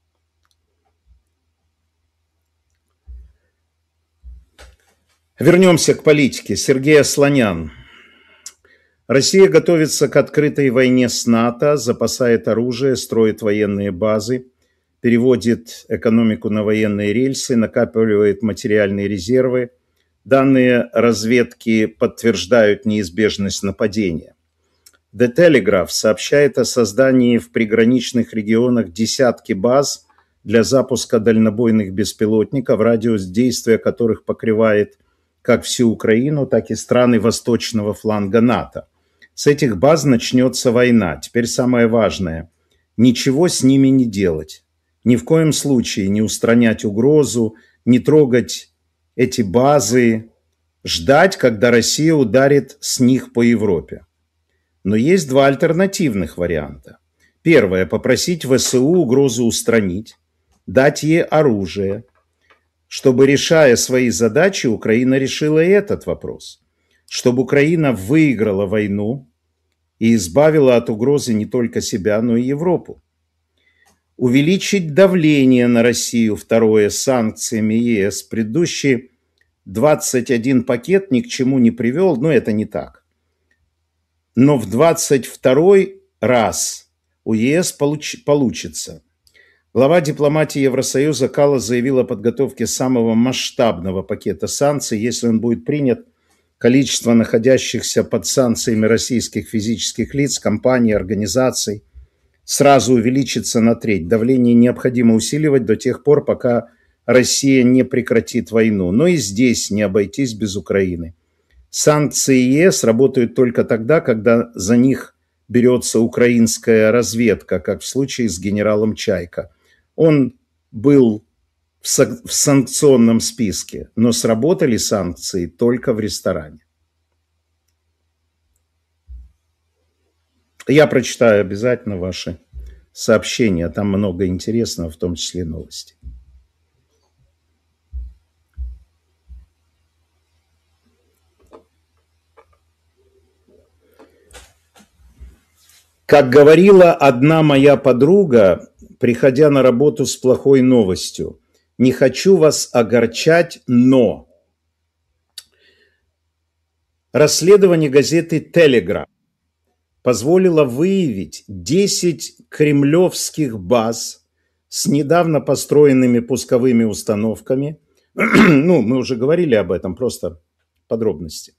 Вернемся к политике. Сергей Асланян. Россия готовится к открытой войне с НАТО, запасает оружие, строит военные базы, переводит экономику на военные рельсы, накапливает материальные резервы. Данные разведки подтверждают неизбежность нападения. The Telegraph сообщает о создании в приграничных регионах десятки баз для запуска дальнобойных беспилотников, радиус действия которых покрывает как всю Украину, так и страны восточного фланга НАТО. С этих баз начнется война. Теперь самое важное – ничего с ними не делать. Ни в коем случае не устранять угрозу, не трогать эти базы, ждать, когда Россия ударит с них по Европе. Но есть два альтернативных варианта. Первое – попросить ВСУ угрозу устранить, дать ей оружие, чтобы, решая свои задачи, Украина решила и этот вопрос. Чтобы Украина выиграла войну и избавила от угрозы не только себя, но и Европу. Увеличить давление на Россию, второе, санкциями ЕС. Предыдущий двадцать один пакет ни к чему не привел, но это не так. Но в двадцать второй раз у ЕС получ, получится. Глава дипломатии Евросоюза Каллас заявил о подготовке самого масштабного пакета санкций. Если он будет принят, количество находящихся под санкциями российских физических лиц, компаний, организаций сразу увеличится на треть. Давление необходимо усиливать до тех пор, пока Россия не прекратит войну. Но и здесь не обойтись без Украины. Санкции ЕС работают только тогда, когда за них берется украинская разведка, как в случае с генералом Чайка. Он был в санкционном списке, но сработали санкции только в ресторане. Я прочитаю обязательно ваши сообщения, там много интересного, в том числе новости. Как говорила одна моя подруга, приходя на работу с плохой новостью: не хочу вас огорчать, но расследование газеты «Телеграф» позволило выявить десять кремлевских баз с недавно построенными пусковыми установками. Ну, мы уже говорили об этом, просто подробности.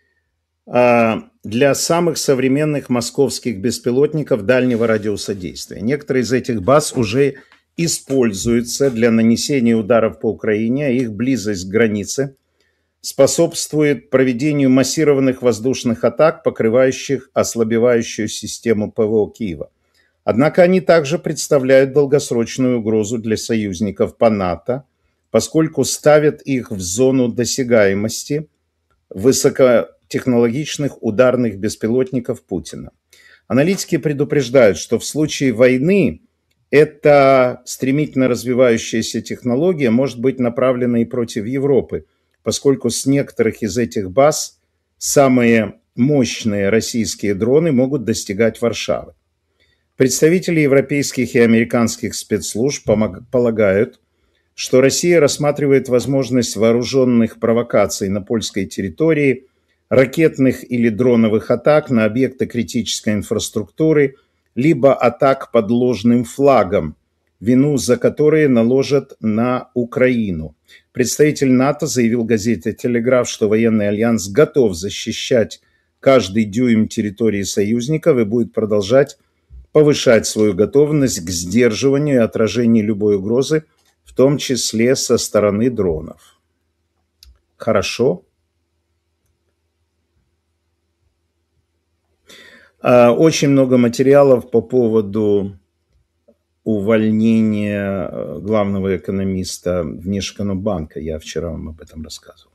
Для самых современных московских беспилотников дальнего радиуса действия. Некоторые из этих баз уже используются для нанесения ударов по Украине, а их близость к границе способствует проведению массированных воздушных атак, покрывающих ослабевающую систему ПВО Киева. Однако они также представляют долгосрочную угрозу для союзников по НАТО, поскольку ставят их в зону досягаемости высокотехнологичных ударных беспилотников Путина. Аналитики предупреждают, что в случае войны эта стремительно развивающаяся технология может быть направлена и против Европы, поскольку с некоторых из этих баз самые мощные российские дроны могут достигать Варшавы. Представители европейских и американских спецслужб полагают, что Россия рассматривает возможность вооруженных провокаций на польской территории, ракетных или дроновых атак на объекты критической инфраструктуры, либо атак под ложным флагом, вину за которые наложат на Украину. Представитель НАТО заявил газете «Телеграф», что военный альянс готов защищать каждый дюйм территории союзников и будет продолжать повышать свою готовность к сдерживанию и отражению любой угрозы, в том числе со стороны дронов. Хорошо. Очень много материалов по поводу увольнения главного экономиста Внешэкономбанка. Я вчера вам об этом рассказывал.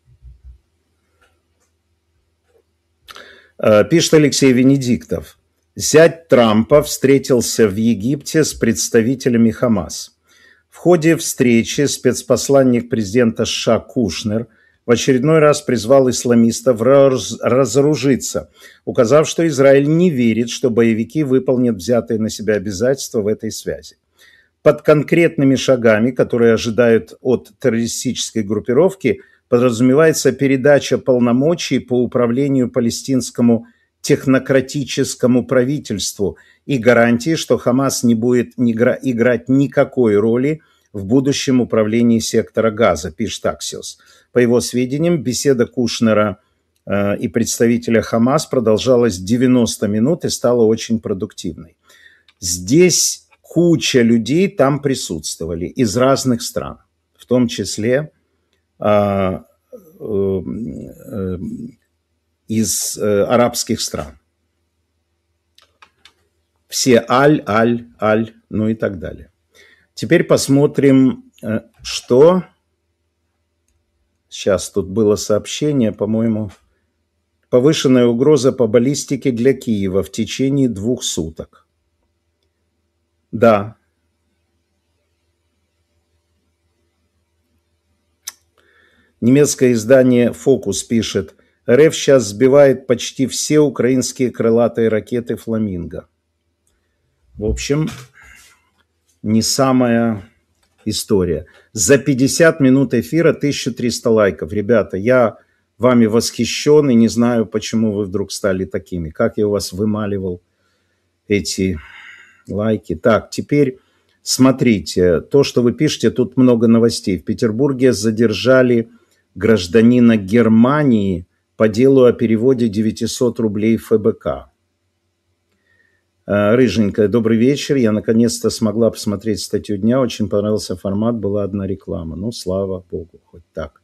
Пишет Алексей Венедиктов. Зять Трампа встретился в Египте с представителями Хамас. В ходе встречи спецпосланник президента США Кушнер в очередной раз призвал исламистов раз- разоружиться, указав, что Израиль не верит, что боевики выполнят взятые на себя обязательства в этой связи. Под конкретными шагами, которые ожидают от террористической группировки, подразумевается передача полномочий по управлению палестинскому технократическому правительству и гарантии, что Хамас не будет играть никакой роли в будущем управлении сектора Газа, пишет Axios. По его сведениям, беседа Кушнера э, и представителя Хамас продолжалась девяносто минут и стала очень продуктивной. Здесь куча людей там присутствовали из разных стран, в том числе э, э, э, из э, арабских стран. Все аль, аль, аль, ну и так далее. Теперь посмотрим, э, что... Сейчас тут было сообщение, по-моему, повышенная угроза по баллистике для Киева в течение двух суток. Да. Немецкое издание «Фокус» пишет, РФ сейчас сбивает почти все украинские крылатые ракеты «Фламинго». В общем, не самая история. За пятьдесят минут эфира тысяча триста лайков. Ребята, я вами восхищен и не знаю, почему вы вдруг стали такими. Как я у вас вымаливал эти лайки. Так, теперь смотрите. То, что вы пишете, тут много новостей. В Петербурге задержали гражданина Германии по делу о переводе девятисот рублей в эф бэ ка. Рыженькая, добрый вечер. Я наконец-то смогла посмотреть статью дня. Очень понравился формат, была одна реклама. Ну, слава богу, хоть так.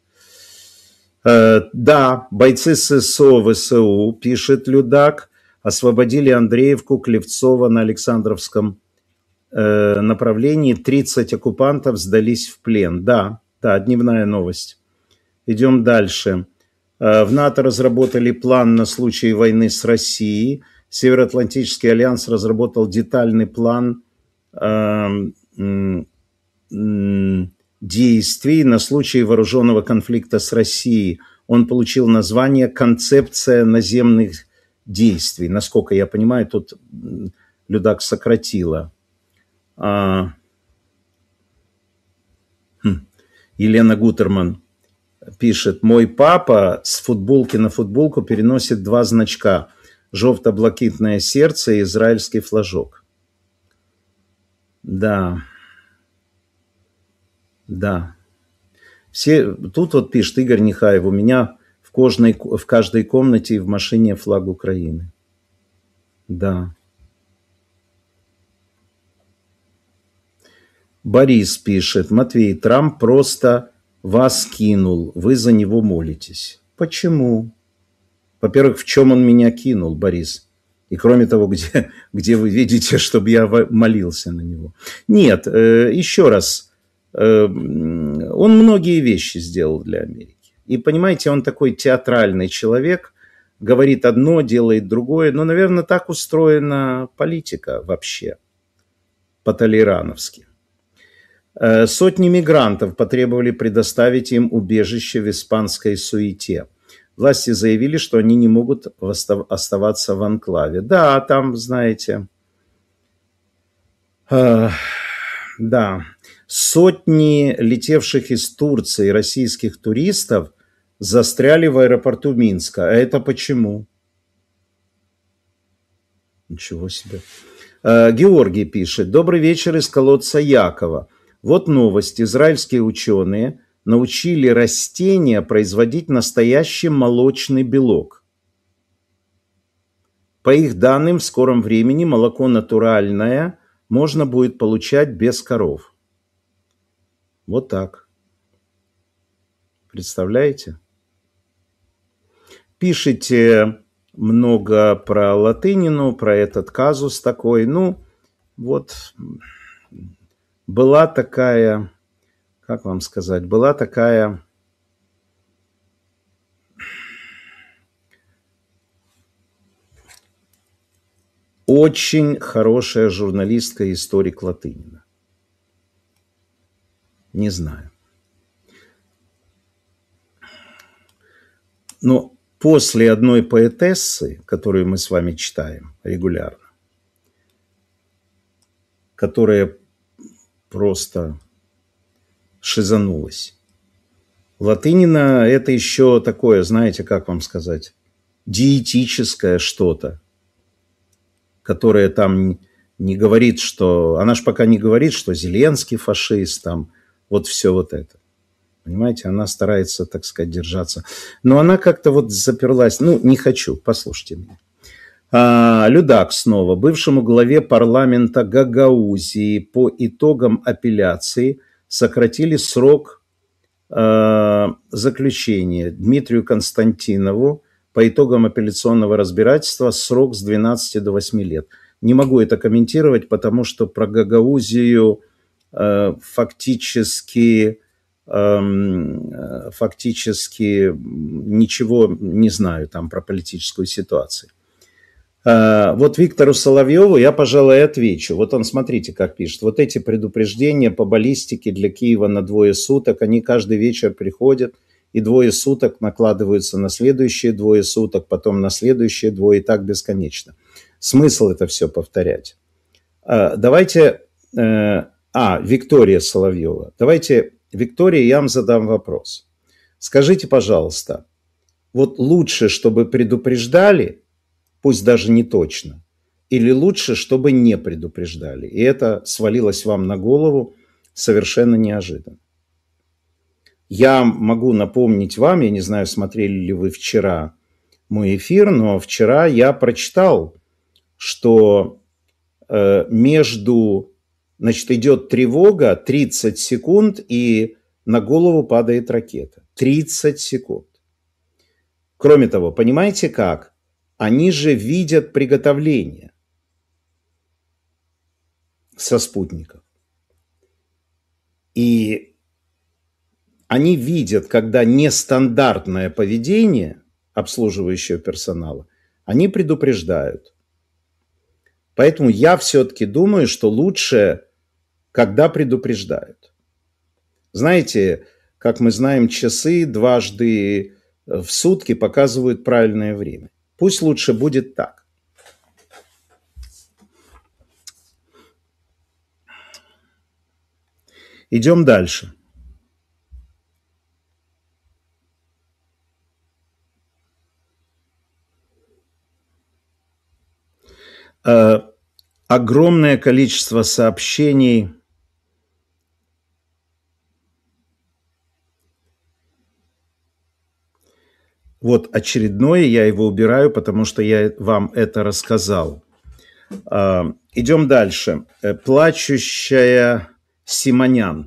Да, бойцы ССО, ВСУ, пишет Людак, освободили Андреевку, Клевцова на Александровском направлении. тридцать оккупантов сдались в плен. Да, да, дневная новость. Идем дальше. В НАТО разработали план на случай войны с Россией. Североатлантический альянс разработал детальный план э, э, действий на случай вооруженного конфликта с Россией. Он получил название «Концепция наземных действий». Насколько я понимаю, тут Людак сократила. А, хм, Елена Гутерман пишет, мой папа с футболки на футболку переносит два значка. Жовто-блакитное сердце и израильский флажок. Да. Да. Все, тут вот пишет Игорь Нехаев, у меня в, кожной, в каждой комнате и в машине флаг Украины. Да. Борис пишет, Матвей, Трамп просто вас кинул, вы за него молитесь. Почему? Во-первых, в чем он меня кинул, Борис? И кроме того, где, где вы видите, чтобы я молился на него? Нет, э, еще раз, э, он многие вещи сделал для Америки. И понимаете, он такой театральный человек, говорит одно, делает другое. Но, наверное, так устроена политика вообще, по-толерановски. Э, сотни мигрантов потребовали предоставить им убежище в испанской Суите. Власти заявили, что они не могут оставаться в анклаве. Да, там, знаете, э, да, сотни летевших из Турции российских туристов застряли в аэропорту Минска. А это почему? Ничего себе. Э, Георгий пишет. Добрый вечер из колодца Якова. Вот новость. Израильские ученые научили растения производить настоящий молочный белок. По их данным, в скором времени молоко натуральное можно будет получать без коров. Вот так. Представляете? Пишите много про Латынину, про этот казус такой. Ну, вот была такая... Как вам сказать, была такая очень хорошая журналистка и историк Латынина. Не знаю. Но после одной поэтессы, которую мы с вами читаем регулярно, которая просто шизанулась. Латынина – это еще такое, знаете, как вам сказать, диетическое что-то, которое там не говорит, что... Она же пока не говорит, что Зеленский фашист, там, вот все вот это. Понимаете, она старается, так сказать, держаться. Но она как-то вот заперлась. Ну, не хочу, послушайте меня. А, Людак снова. Бывшему главе парламента Гагаузии по итогам апелляции сократили срок э, заключения. Дмитрию Константинову по итогам апелляционного разбирательства срок с двенадцати до восьми лет. Не могу это комментировать, потому что про Гагаузию э, фактически, э, фактически ничего не знаю там про политическую ситуацию. Вот Виктору Соловьеву я, пожалуй, отвечу. Вот он, смотрите, как пишет. Вот эти предупреждения по баллистике для Киева на двое суток, они каждый вечер приходят, и двое суток накладываются на следующие двое суток, потом на следующие двое, и так бесконечно. Смысл это все повторять? Давайте... А, Виктория Соловьева. Давайте, Виктория, я вам задам вопрос. Скажите, пожалуйста, вот лучше, чтобы предупреждали, пусть даже не точно, или лучше, чтобы не предупреждали. И это свалилось вам на голову совершенно неожиданно. Я могу напомнить вам, я не знаю, смотрели ли вы вчера мой эфир, но вчера я прочитал, что э, между, значит, идет тревога тридцать секунд, и на голову падает ракета. тридцать секунд. Кроме того, понимаете как? Они же видят приготовление со спутников. И они видят, когда нестандартное поведение обслуживающего персонала, они предупреждают. Поэтому я все-таки думаю, что лучше, когда предупреждают. Знаете, как мы знаем, часы дважды в сутки показывают правильное время. Пусть лучше будет так. Идем дальше. Э, огромное количество сообщений. Вот очередное, я его убираю, потому что я вам это рассказал. Э, идем дальше. Э, плачущая Симонян.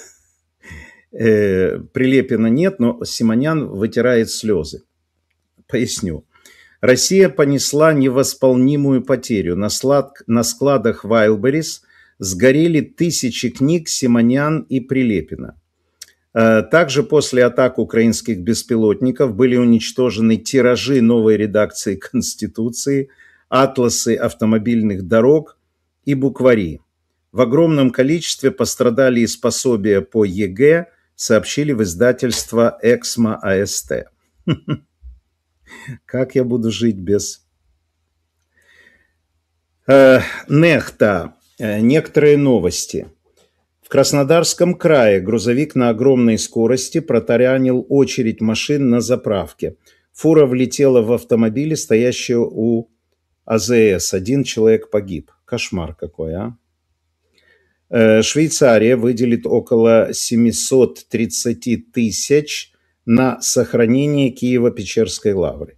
Э, Прилепина нет, но Симонян вытирает слезы. Поясню. Россия понесла невосполнимую потерю. На, слад... на складах Wildberries сгорели тысячи книг Симонян и Прилепина. Также после атак украинских беспилотников были уничтожены тиражи новой редакции Конституции, атласы автомобильных дорог и буквари. В огромном количестве пострадали и пособия по ЕГЭ, сообщили в издательство Эксмо АСТ. Как я буду жить без... Нехта. Некоторые новости. В Краснодарском крае грузовик на огромной скорости протаранил очередь машин на заправке. Фура влетела в автомобиль, стоящий у АЗС. Один человек погиб. Кошмар какой, а? Швейцария выделит около семьсот тридцать тысяч на сохранение Киево-Печерской лавры.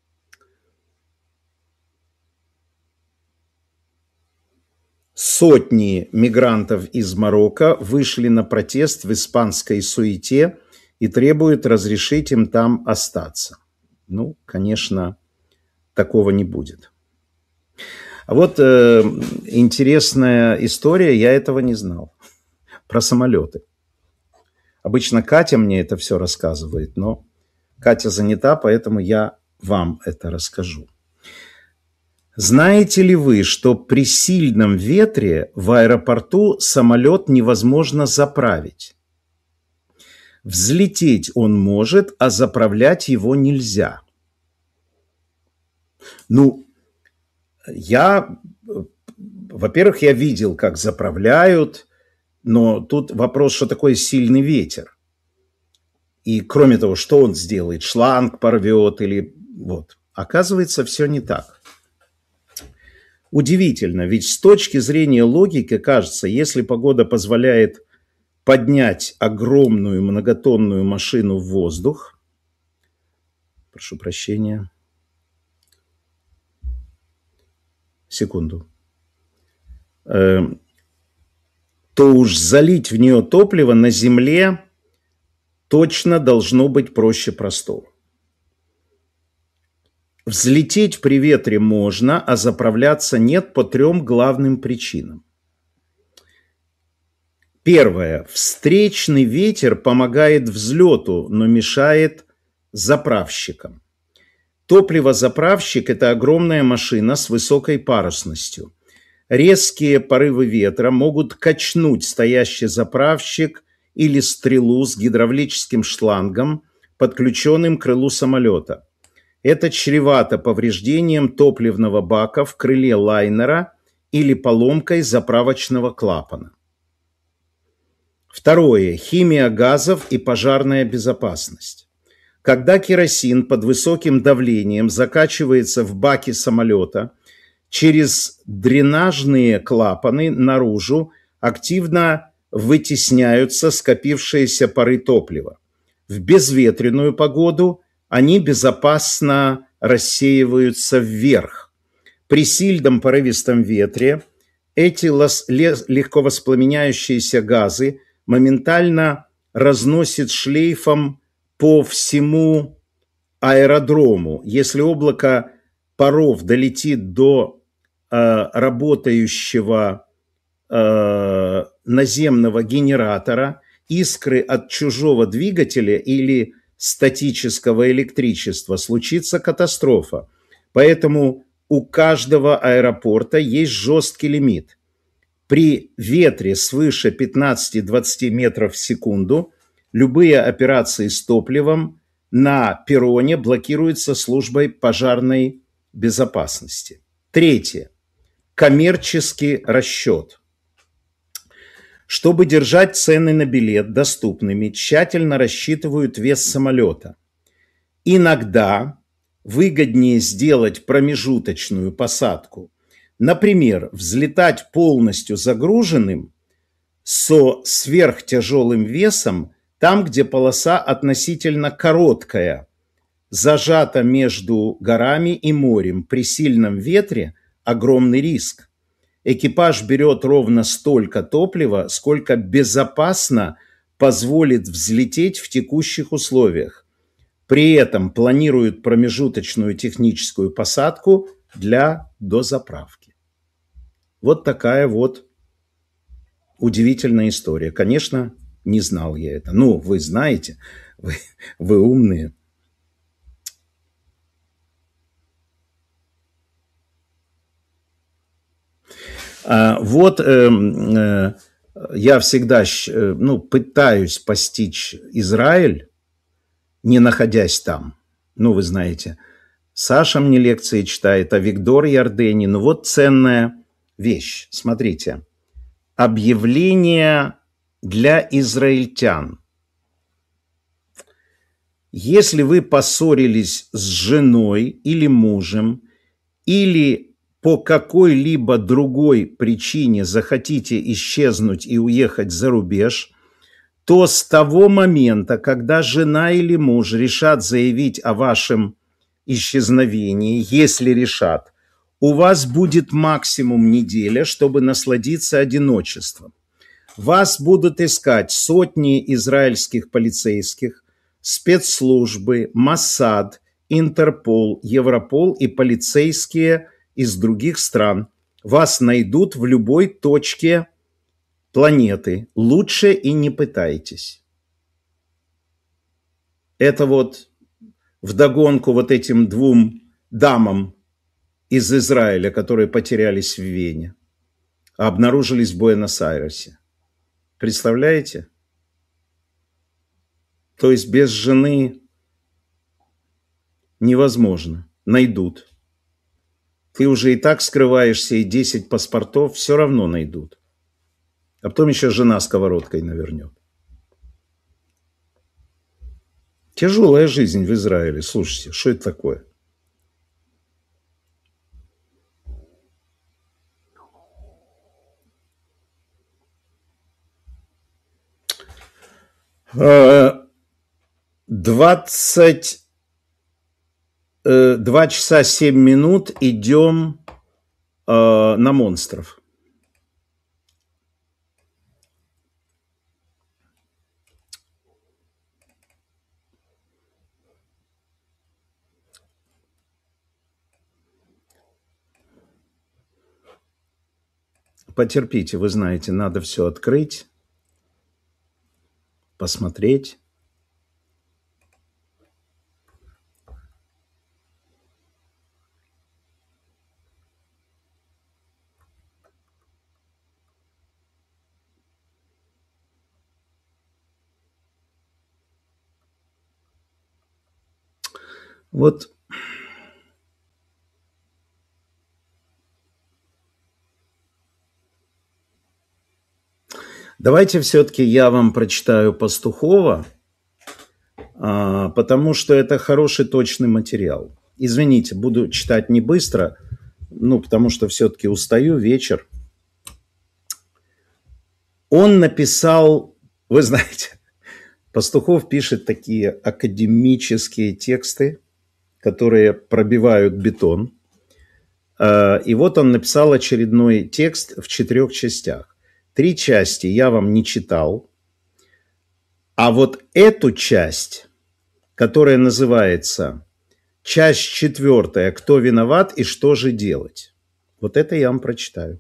Сотни мигрантов из Марокко вышли на протест в испанской суете и требуют разрешить им там остаться. Ну, конечно, такого не будет. А вот э, интересная история, я этого не знал, про самолеты. Обычно Катя мне это все рассказывает, но Катя занята, поэтому я вам это расскажу. Знаете ли вы, что при сильном ветре в аэропорту самолет невозможно заправить? Взлететь он может, а заправлять его нельзя. Ну, я, во-первых, я видел, как заправляют, но тут вопрос, что такое сильный ветер. И кроме того, что он сделает? Шланг порвет или вот. Оказывается, все не так. Удивительно, ведь с точки зрения логики кажется, если погода позволяет поднять огромную многотонную машину в воздух, прошу прощения, секунду, э, то уж залить в нее топливо на земле точно должно быть проще простого. Взлететь при ветре можно, а заправляться нет по трем главным причинам. Первое. Встречный ветер помогает взлету, но мешает заправщикам. Топливозаправщик – это огромная машина с высокой парусностью. Резкие порывы ветра могут качнуть стоящий заправщик или стрелу с гидравлическим шлангом, подключенным к крылу самолета. Это чревато повреждением топливного бака в крыле лайнера или поломкой заправочного клапана. Второе. Химия газов и пожарная безопасность. Когда керосин под высоким давлением закачивается в баки самолета, через дренажные клапаны наружу активно вытесняются скопившиеся пары топлива. В безветренную погоду они безопасно рассеиваются вверх. При сильном порывистом ветре эти легко воспламеняющиеся газы моментально разносят шлейфом по всему аэродрому. Если облако паров долетит до э, работающего э, наземного генератора, искры от чужого двигателя или статического электричества, случится катастрофа. Поэтому у каждого аэропорта есть жесткий лимит. При ветре свыше пятнадцати-двадцати метров в секунду любые операции с топливом на перроне блокируются службой пожарной безопасности. Третье. Коммерческий расчет. Чтобы держать цены на билет доступными, тщательно рассчитывают вес самолета. Иногда выгоднее сделать промежуточную посадку. Например, взлетать полностью загруженным со сверхтяжелым весом там, где полоса относительно короткая, зажата между горами и морем. При сильном ветре огромный риск. Экипаж берет ровно столько топлива, сколько безопасно позволит взлететь в текущих условиях. При этом планируют промежуточную техническую посадку для дозаправки. Вот такая вот удивительная история. Конечно, не знал я это. Ну, вы знаете, вы, вы умные. А, вот э, э, я всегда э, ну, пытаюсь постичь Израиль, не находясь там. Ну, вы знаете, Саша мне лекции читает, а Виктор Ярдени. Ну, вот ценная вещь. Смотрите. Объявление для израильтян. Если вы поссорились с женой или мужем, или по какой-либо другой причине захотите исчезнуть и уехать за рубеж, то с того момента, когда жена или муж решат заявить о вашем исчезновении, если решат, у вас будет максимум неделя, чтобы насладиться одиночеством. Вас будут искать сотни израильских полицейских, спецслужбы, Моссад, Интерпол, Европол и полицейские из других стран. Вас найдут в любой точке планеты. Лучше и не пытайтесь. Это вот вдогонку вот этим двум дамам из Израиля, которые потерялись в Вене, а обнаружились в Буэнос-Айресе. Представляете? То есть без жены невозможно. Найдут. Ты уже и так скрываешься, и десять паспортов все равно найдут. А потом еще жена сковородкой навернет. Тяжелая жизнь в Израиле. Слушайте, что это такое? Двадцать два часа семь минут идем на монстров. Потерпите, вы знаете, надо все открыть, посмотреть. Вот давайте все-таки я вам прочитаю Пастухова, потому что это хороший точный материал. Извините, буду читать не быстро, ну, потому что все-таки устаю, вечер. Он написал, вы знаете, Пастухов пишет такие академические тексты, которые пробивают бетон. И вот он написал очередной текст в четырех частях. Три части я вам не читал, а вот эту часть, которая называется «Часть четвертая. Кто виноват и что же делать?», вот это я вам прочитаю.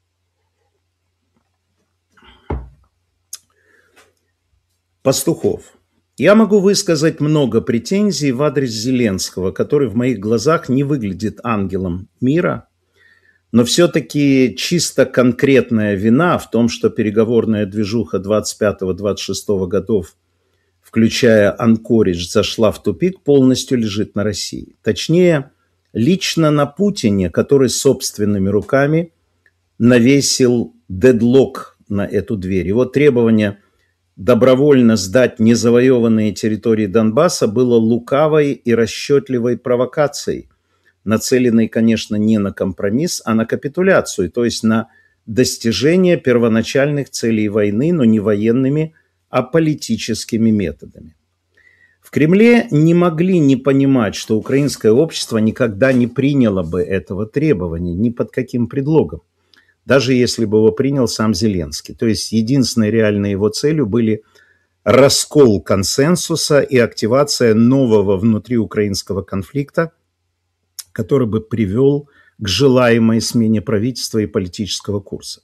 Пастухов. Я могу высказать много претензий в адрес Зеленского, который в моих глазах не выглядит ангелом мира, но все-таки чисто конкретная вина в том, что переговорная движуха двадцать пятого — двадцать шестого годов, включая Анкоридж, зашла в тупик, полностью лежит на России. Точнее, лично на Путине, который собственными руками навесил дедлок на эту дверь. Его требование добровольно сдать незавоеванные территории Донбасса было лукавой и расчетливой провокацией, нацеленной, конечно, не на компромисс, а на капитуляцию, то есть на достижение первоначальных целей войны, но не военными, а политическими методами. В Кремле не могли не понимать, что украинское общество никогда не приняло бы этого требования ни под каким предлогом, даже если бы его принял сам Зеленский. То есть единственной реальной его целью были раскол консенсуса и активация нового внутриукраинского конфликта, который бы привел к желаемой смене правительства и политического курса.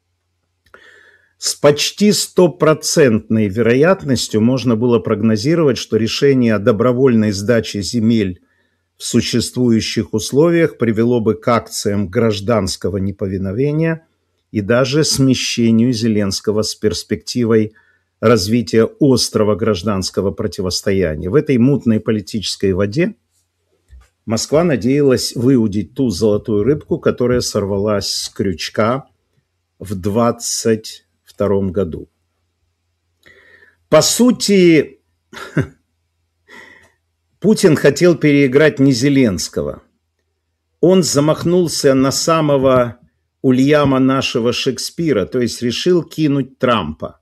С почти стопроцентной вероятностью можно было прогнозировать, что решение о добровольной сдаче земель в существующих условиях привело бы к акциям гражданского неповиновения и даже смещению Зеленского с перспективой развития острого гражданского противостояния. В этой мутной политической воде Москва надеялась выудить ту золотую рыбку, которая сорвалась с крючка в двадцать втором году. По сути, Путин хотел переиграть не Зеленского. Он замахнулся на самого Ульяма нашего Шекспира, то есть решил кинуть Трампа.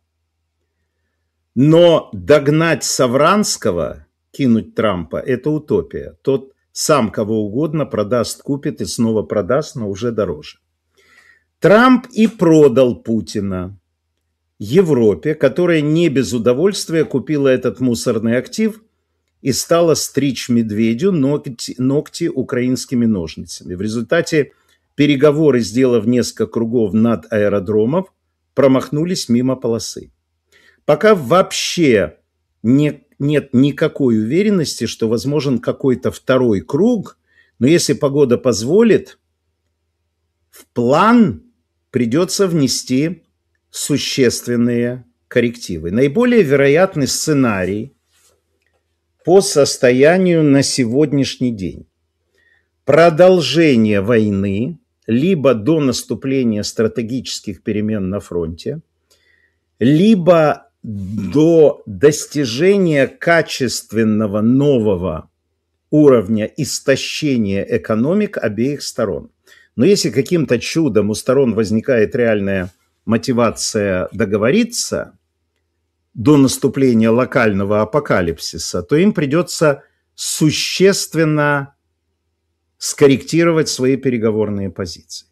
Но догнать Савранского, кинуть Трампа, это утопия. Тот сам кого угодно продаст, купит и снова продаст, но уже дороже. Трамп и продал Путина Европе, которая не без удовольствия купила этот мусорный актив и стала стричь медведю ногти, ногти украинскими ножницами. В результате переговоры, сделав несколько кругов над аэродромом, промахнулись мимо полосы. Пока вообще не, нет никакой уверенности, что возможен какой-то второй круг, Но если погода позволит, в план придется внести существенные коррективы. Наиболее вероятный сценарий по состоянию на сегодняшний день: продолжение войны либо до наступления стратегических перемен на фронте, либо до достижения качественного нового уровня истощения экономик обеих сторон. Но если каким-то чудом у сторон возникает реальная мотивация договориться до наступления локального апокалипсиса, то им придется существенно скорректировать свои переговорные позиции.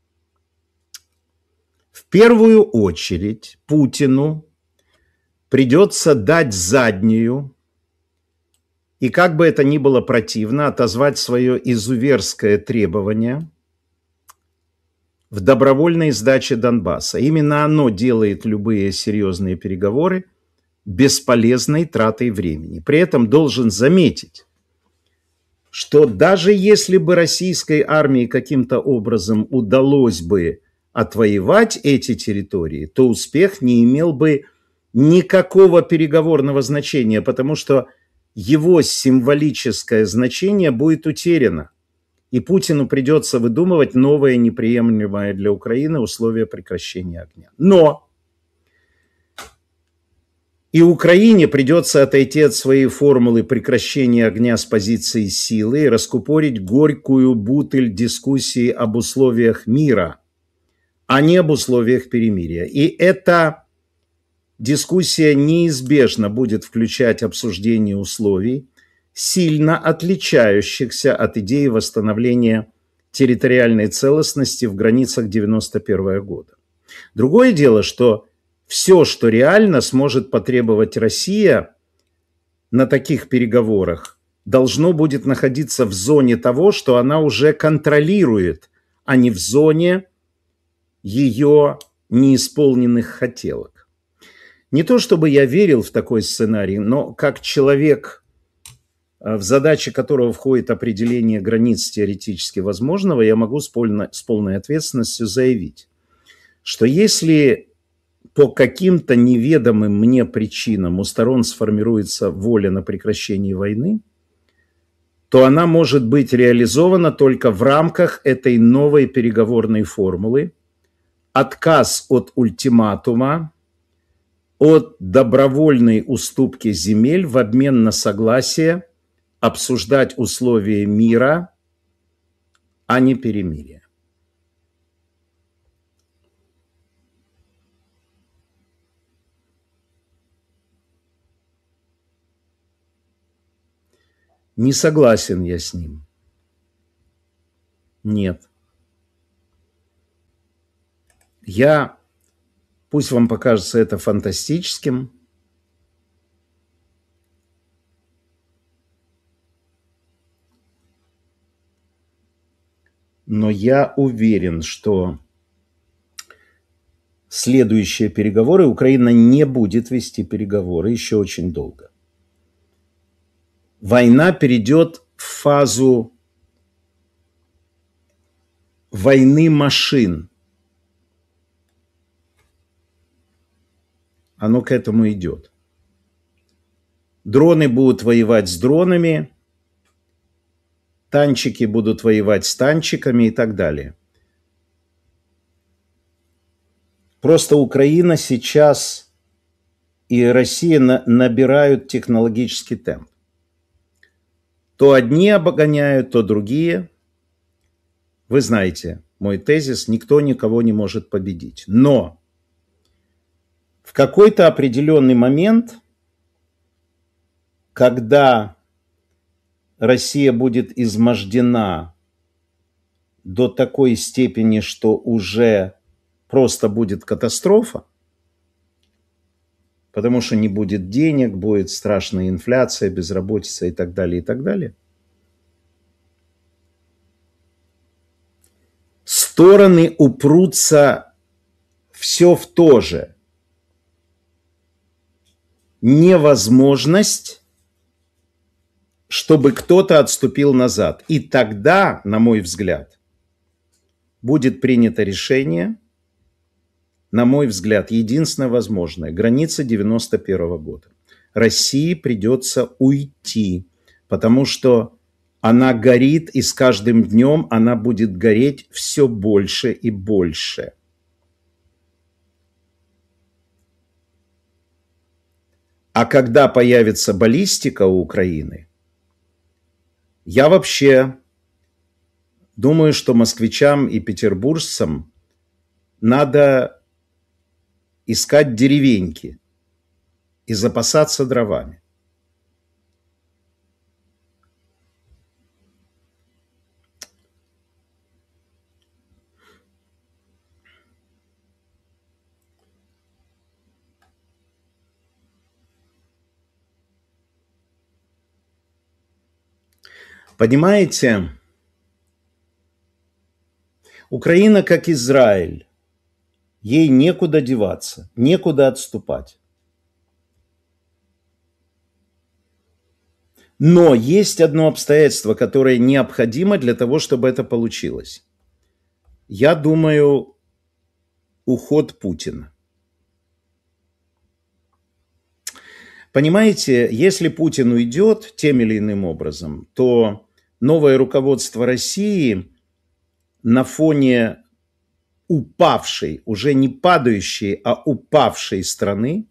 В первую очередь Путину придется дать заднюю и, как бы это ни было противно, отозвать свое изуверское требование в добровольной сдаче Донбасса. Именно оно делает любые серьезные переговоры бесполезной тратой времени. При этом должен заметить, что даже если бы российской армии каким-то образом удалось бы отвоевать эти территории, то успех не имел бы никакого переговорного значения, потому что его символическое значение будет утеряно. И Путину придется выдумывать новые неприемлемые для Украины условия прекращения огня. Но и Украине придется отойти от своей формулы прекращения огня с позиции силы и раскупорить горькую бутыль дискуссии об условиях мира, а не об условиях перемирия. И эта дискуссия неизбежно будет включать обсуждение условий, сильно отличающихся от идеи восстановления территориальной целостности в границах девяносто первого года. Другое дело, что все, что реально сможет потребовать Россия на таких переговорах, должно будет находиться в зоне того, что она уже контролирует, а не в зоне ее неисполненных хотелок. Не то чтобы я верил в такой сценарий, но как человек, в задачи которого входит определение границ теоретически возможного, я могу с полной, с полной ответственностью заявить, что если по каким-то неведомым мне причинам у сторон сформируется воля на прекращение войны, то она может быть реализована только в рамках этой новой переговорной формулы: отказ от ультиматума, от добровольной уступки земель в обмен на согласие обсуждать условия мира, а не перемирия. Не согласен я с ним. Нет. Я, пусть вам покажется это фантастическим, но я уверен, что следующие переговоры Украина не будет вести переговоры еще очень долго. Война перейдет в фазу войны машин. Оно к этому идет. Дроны будут воевать с дронами, танчики будут воевать с танчиками и так далее. Просто Украина сейчас и Россия на- набирают технологический темп. То одни обгоняют, то другие. Вы знаете мой тезис: никто никого не может победить. Но в какой-то определенный момент, когда Россия будет измождена до такой степени, что уже просто будет катастрофа, потому что не будет денег, будет страшная инфляция, безработица и так далее, и так далее, стороны упрутся все в то же. Невозможность чтобы кто-то отступил назад. И тогда, на мой взгляд, будет принято решение, на мой взгляд, единственное возможное, граница девяносто первого года. России придется уйти, потому что она горит, и с каждым днем она будет гореть все больше и больше. А когда появится баллистика у Украины, я вообще думаю, что москвичам и петербуржцам надо искать деревеньки и запасаться дровами. Понимаете, Украина как Израиль, ей некуда деваться, некуда отступать. Но есть одно обстоятельство, которое необходимо для того, чтобы это получилось. Я думаю, уход Путина. Понимаете, если Путин уйдет тем или иным образом, то новое руководство России на фоне упавшей, уже не падающей, а упавшей страны,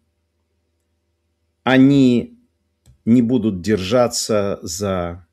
они не будут держаться за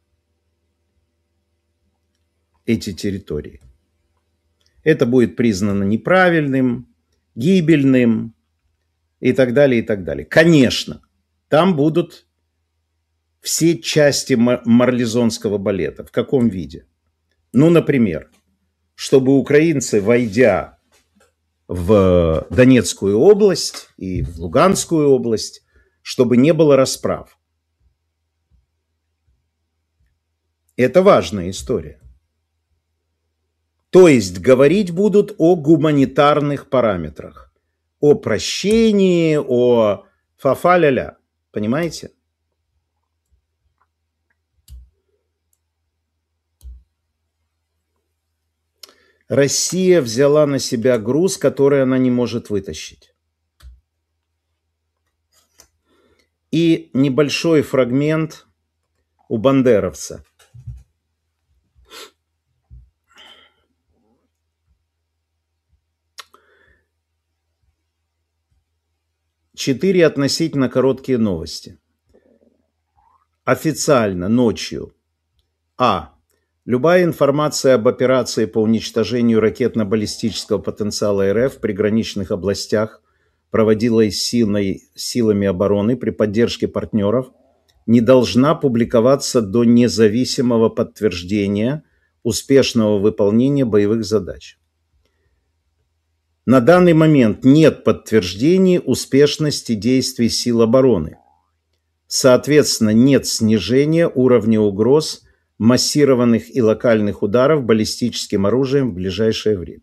эти территории. Это будет признано неправильным, гибельным и так далее, и так далее. Конечно, там будут все части марлезонского балета. В каком виде? Ну, например, чтобы украинцы, войдя в Донецкую область и в Луганскую область, чтобы не было расправ. Это важная история. То есть говорить будут о гуманитарных параметрах, о прощении, о фа-фа-ля-ля. Понимаете? Россия взяла на себя груз, который она не может вытащить. И небольшой фрагмент у бандеровца. Четыре относительно короткие новости. Официально ночью. А. Любая информация об операции по уничтожению ракетно-баллистического потенциала РФ в приграничных областях проводилась силой, силами обороны при поддержке партнеров, не должна публиковаться до независимого подтверждения успешного выполнения боевых задач. На данный момент нет подтверждений успешности действий сил обороны. Соответственно, нет снижения уровня угроз массированных и локальных ударов баллистическим оружием в ближайшее время.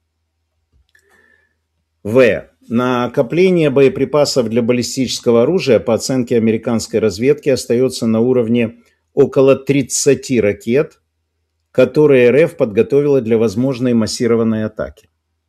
В. Накопление боеприпасов для баллистического оружия по оценке американской разведки остается на уровне около тридцати ракет, которые РФ подготовила для возможной массированной атаки.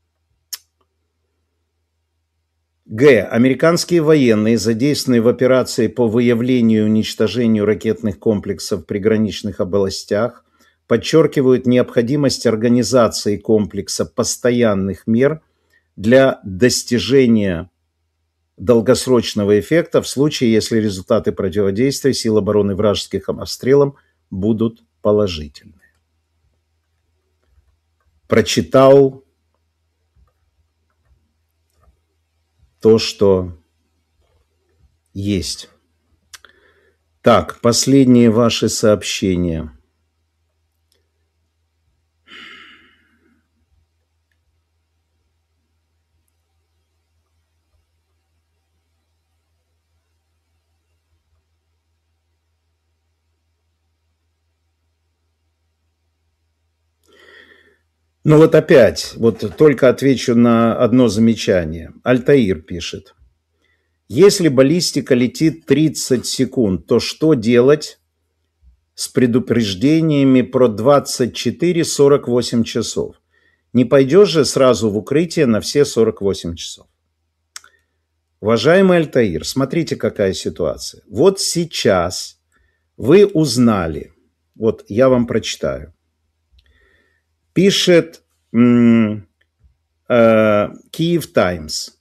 Г. Американские военные, задействованные в операции по выявлению и уничтожению ракетных комплексов в приграничных областях, подчеркивают необходимость организации комплекса постоянных мер для достижения долгосрочного эффекта в случае, если результаты противодействия сил обороны вражеских обстрелам будут положительны. Прочитал то, что есть. Так, последние ваши сообщения. Ну вот опять, вот только отвечу на одно замечание. Альтаир пишет. Если баллистика летит тридцать секунд, то что делать с предупреждениями про двадцать четыре сорок восемь часов. Не пойдешь же сразу в укрытие на все сорок восемь часов. Уважаемый Альтаир, смотрите, какая ситуация. Вот сейчас вы узнали, вот я вам прочитаю. Пишет м, э, Киев Таймс.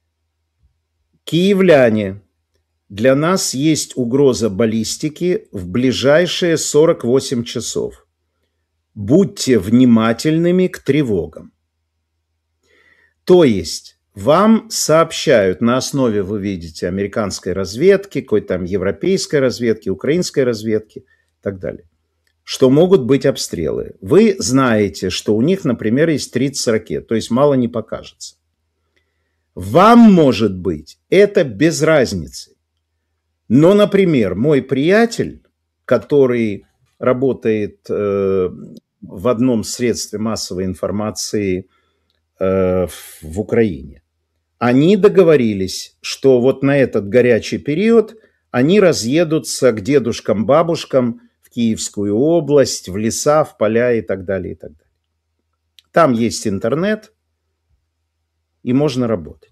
Киевляне, для нас есть угроза баллистики в ближайшие сорок восемь часов. Будьте внимательными к тревогам. То есть вам сообщают на основе, вы видите, американской разведки, какой-то там европейской разведки, украинской разведки и так далее, что могут быть обстрелы. Вы знаете, что у них, например, есть тридцать ракет, то есть мало не покажется. Вам, может быть, это без разницы. Но, например, мой приятель, который работает э, в одном средстве массовой информации э, в Украине, они договорились, что вот на этот горячий период они разъедутся к дедушкам, бабушкам в Киевскую область, в леса, в поля и так далее, и так далее. Там есть интернет, и можно работать.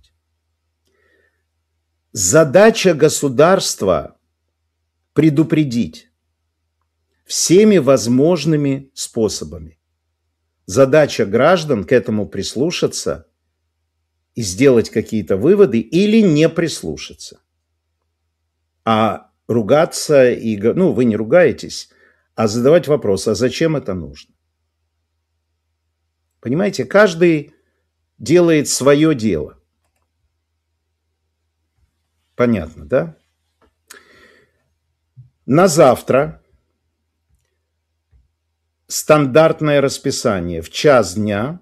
Задача государства – предупредить всеми возможными способами. Задача граждан к этому прислушаться и сделать какие-то выводы или не прислушаться. А ругаться, и, ну, вы не ругаетесь, а задавать вопрос, а зачем это нужно? Понимаете, каждый делает свое дело. Понятно, да? На завтра стандартное расписание. В час дня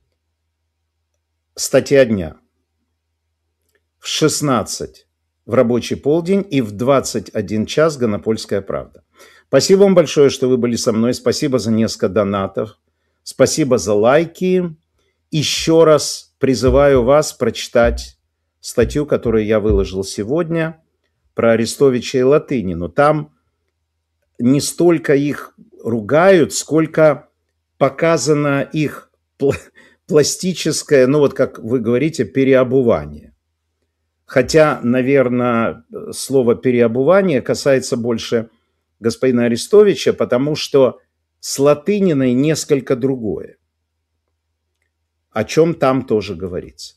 статья дня. В шестнадцать в рабочий полдень и в двадцать один час Гонопольская правда. Спасибо вам большое, что вы были со мной. Спасибо за несколько донатов. Спасибо за лайки. Еще раз призываю вас прочитать статью, которую я выложил сегодня, про Арестовича и Латынину. Там не столько их ругают, сколько показано их пластическое, ну вот как вы говорите, переобувание. Хотя, наверное, слово «переобувание» касается больше господина Арестовича, потому что с Латыниной несколько другое, о чем там тоже говорится.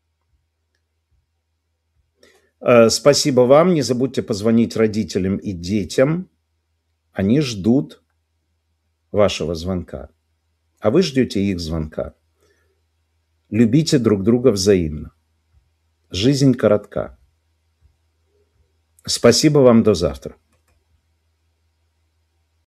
Спасибо вам. Не забудьте позвонить родителям и детям. Они ждут вашего звонка. А вы ждете их звонка. Любите друг друга взаимно. Жизнь коротка. Спасибо вам. До завтра.